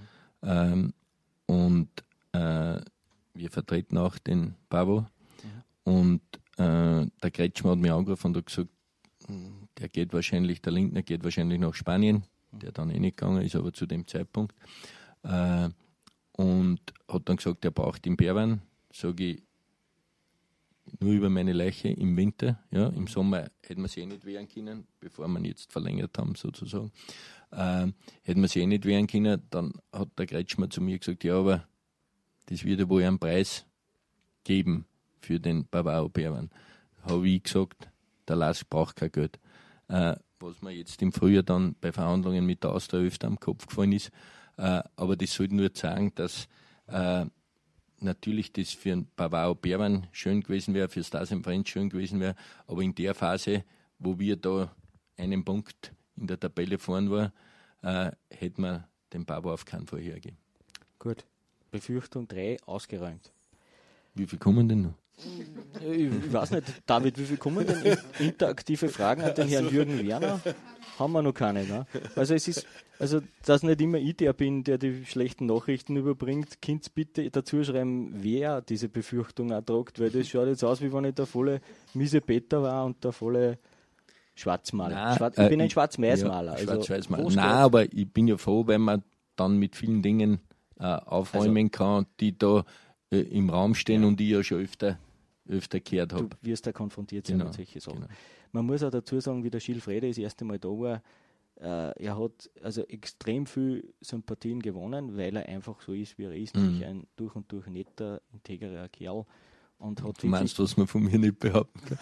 Und wir vertreten auch den Bavo. Und der Kretschmer hat mich angerufen und hat gesagt, der Lindner geht wahrscheinlich nach Spanien, der dann nicht gegangen ist, aber zu dem Zeitpunkt. Und hat dann gesagt, er braucht den Berwan. Sage ich, nur über meine Leiche im Winter. Ja, im Sommer hätten wir sie nicht wehren können, bevor wir ihn jetzt verlängert haben, sozusagen. Hätten wir sie nicht wehren können, dann hat der Kretschmer zu mir gesagt, ja, aber das wird ja wohl einen Preis geben für den Bavaro Berwan. Habe ich gesagt, der Lask braucht kein Geld. Was mir jetzt im Frühjahr dann bei Verhandlungen mit der Austria öfter am Kopf gefallen ist. Aber das sollte nur sagen, dass natürlich das für einen Bavaro Berwan schön gewesen wäre, für Stasem French schön gewesen wäre, aber in der Phase, wo wir da einen Punkt in der Tabelle vorn war, hätte man den Bavo auf keinen Fall hergeben. Gut. Befürchtung 3 ausgeräumt. Wie viel kommen denn noch? Ich weiß nicht, David, wie viel kommen denn interaktive Fragen an den Herrn Jürgen Werner? Haben wir noch keine, ne? Also dass nicht immer ich der bin, der die schlechten Nachrichten überbringt, könnt ihr bitte dazu schreiben, wer diese Befürchtung auch tragt, weil das schaut jetzt aus, wie wenn ich der volle Miesepeter war und der volle Schwarzmaler. Ich bin ein Schwarz-Weiß-Maler. Ja, Schwarz-Weiß-Maler. Nein, aber ich bin ja froh, wenn man dann mit vielen Dingen aufräumen kann, die da im Raum stehen und ich ja schon öfter gehört habe. Du wirst da konfrontiert sein mit solchen Sachen. Genau. Man muss auch dazu sagen, wie der Gilles Frede das erste Mal da war, er hat also extrem viel Sympathien gewonnen, weil er einfach so ist, wie er ist, nämlich ein durch und durch netter, integrer Kerl. Und hat du meinst, was man von mir nicht behaupten kann?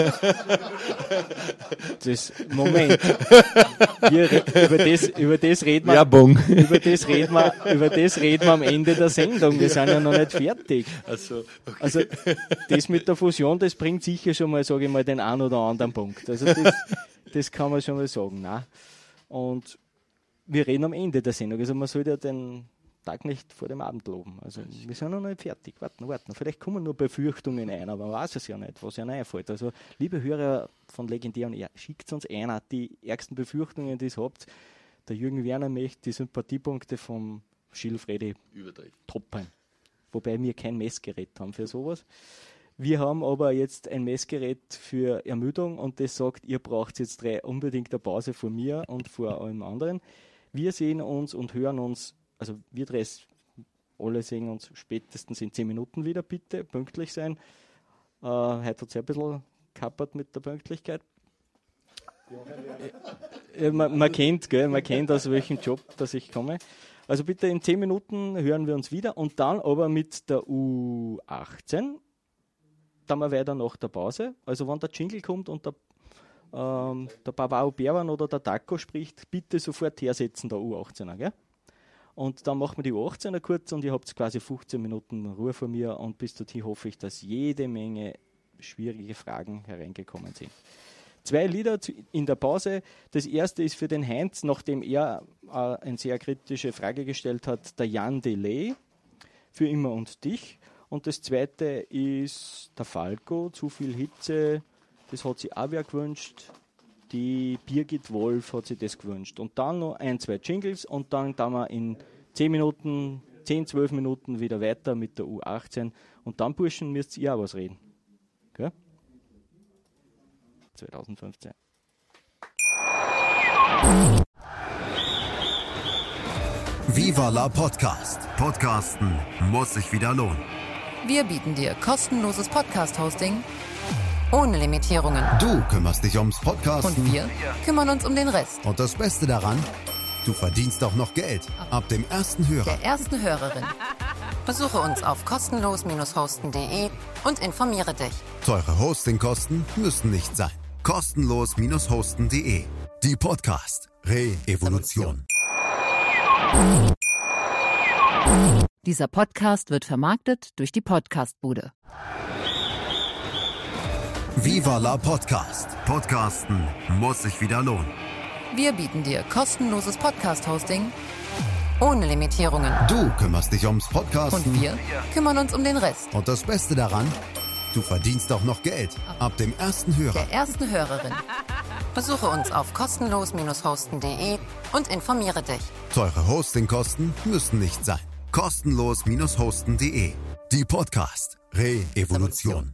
Moment. Über das reden wir. Werbung. Über das reden wir am Ende der Sendung. Wir sind ja noch nicht fertig. Okay. Also das mit der Fusion, das bringt sicher schon mal, sage ich mal, den einen oder anderen Punkt. Also das kann man schon mal sagen. Nein. Und wir reden am Ende der Sendung. Also man sollte ja den Tag nicht vor dem Abend loben. Also wir sind noch nicht fertig. Warten. Vielleicht kommen nur Befürchtungen ein, aber man weiß es ja nicht, was ihnen einfällt. Also liebe Hörer von Legendär und er, schickt uns einer die ärgsten Befürchtungen, die ihr habt. Der Jürgen Werner möchte die Sympathiepunkte vom Gilles Frede toppen. Wobei wir kein Messgerät haben für sowas. Wir haben aber jetzt ein Messgerät für Ermüdung und das sagt, ihr braucht jetzt unbedingt eine Pause von mir und vor allem anderen. Wir sehen uns und hören uns. Also wir drei alle sehen uns spätestens in 10 Minuten wieder, bitte, pünktlich sein. Heute hat es ja ein bisschen kappert mit der Pünktlichkeit. Man kennt aus welchem Job, dass ich komme. Also bitte in 10 Minuten hören wir uns wieder und dann aber mit der U18, dann mal weiter nach der Pause. Also wenn der Jingle kommt und der Bavaro Berwan oder der Taco spricht, bitte sofort hersetzen, der U18er, gell? Und dann machen wir die U18er kurz und ihr habt quasi 15 Minuten Ruhe von mir und bis dorthin hoffe ich, dass jede Menge schwierige Fragen hereingekommen sind. 2 Lieder in der Pause. Das erste ist für den Heinz, nachdem er eine sehr kritische Frage gestellt hat, der Jan Delay, für immer und dich. Und das zweite ist der Falco, zu viel Hitze, das hat sich auch wer gewünscht. Die Birgit Wolf hat sich das gewünscht. Und dann noch 1, 2 Jingles und dann wir in 10, 12 Minuten wieder weiter mit der U18. Und dann, Burschen, müsst ihr auch was reden. Gell? 2015. Viva la Podcast. Podcasten muss sich wieder lohnen. Wir bieten dir kostenloses Podcast-Hosting ohne Limitierungen. Du kümmerst dich ums Podcasten. Und wir kümmern uns um den Rest. Und das Beste daran, du verdienst auch noch Geld. Ab dem ersten Hörer. Der ersten Hörerin. Besuche uns auf kostenlos-hosten.de und informiere dich. Teure Hostingkosten müssen nicht sein. Kostenlos-hosten.de. Die Podcast Re-Evolution. Dieser Podcast wird vermarktet durch die Podcastbude. Viva la Podcast. Podcasten muss sich wieder lohnen. Wir bieten dir kostenloses Podcast-Hosting ohne Limitierungen. Du kümmerst dich ums Podcasten. Und wir kümmern uns um den Rest. Und das Beste daran, du verdienst auch noch Geld. Ab dem ersten Hörer. Der ersten Hörerin. Besuche uns auf kostenlos-hosten.de und informiere dich. Teure Hostingkosten müssen nicht sein. Kostenlos-hosten.de. Die Podcast Re-Evolution.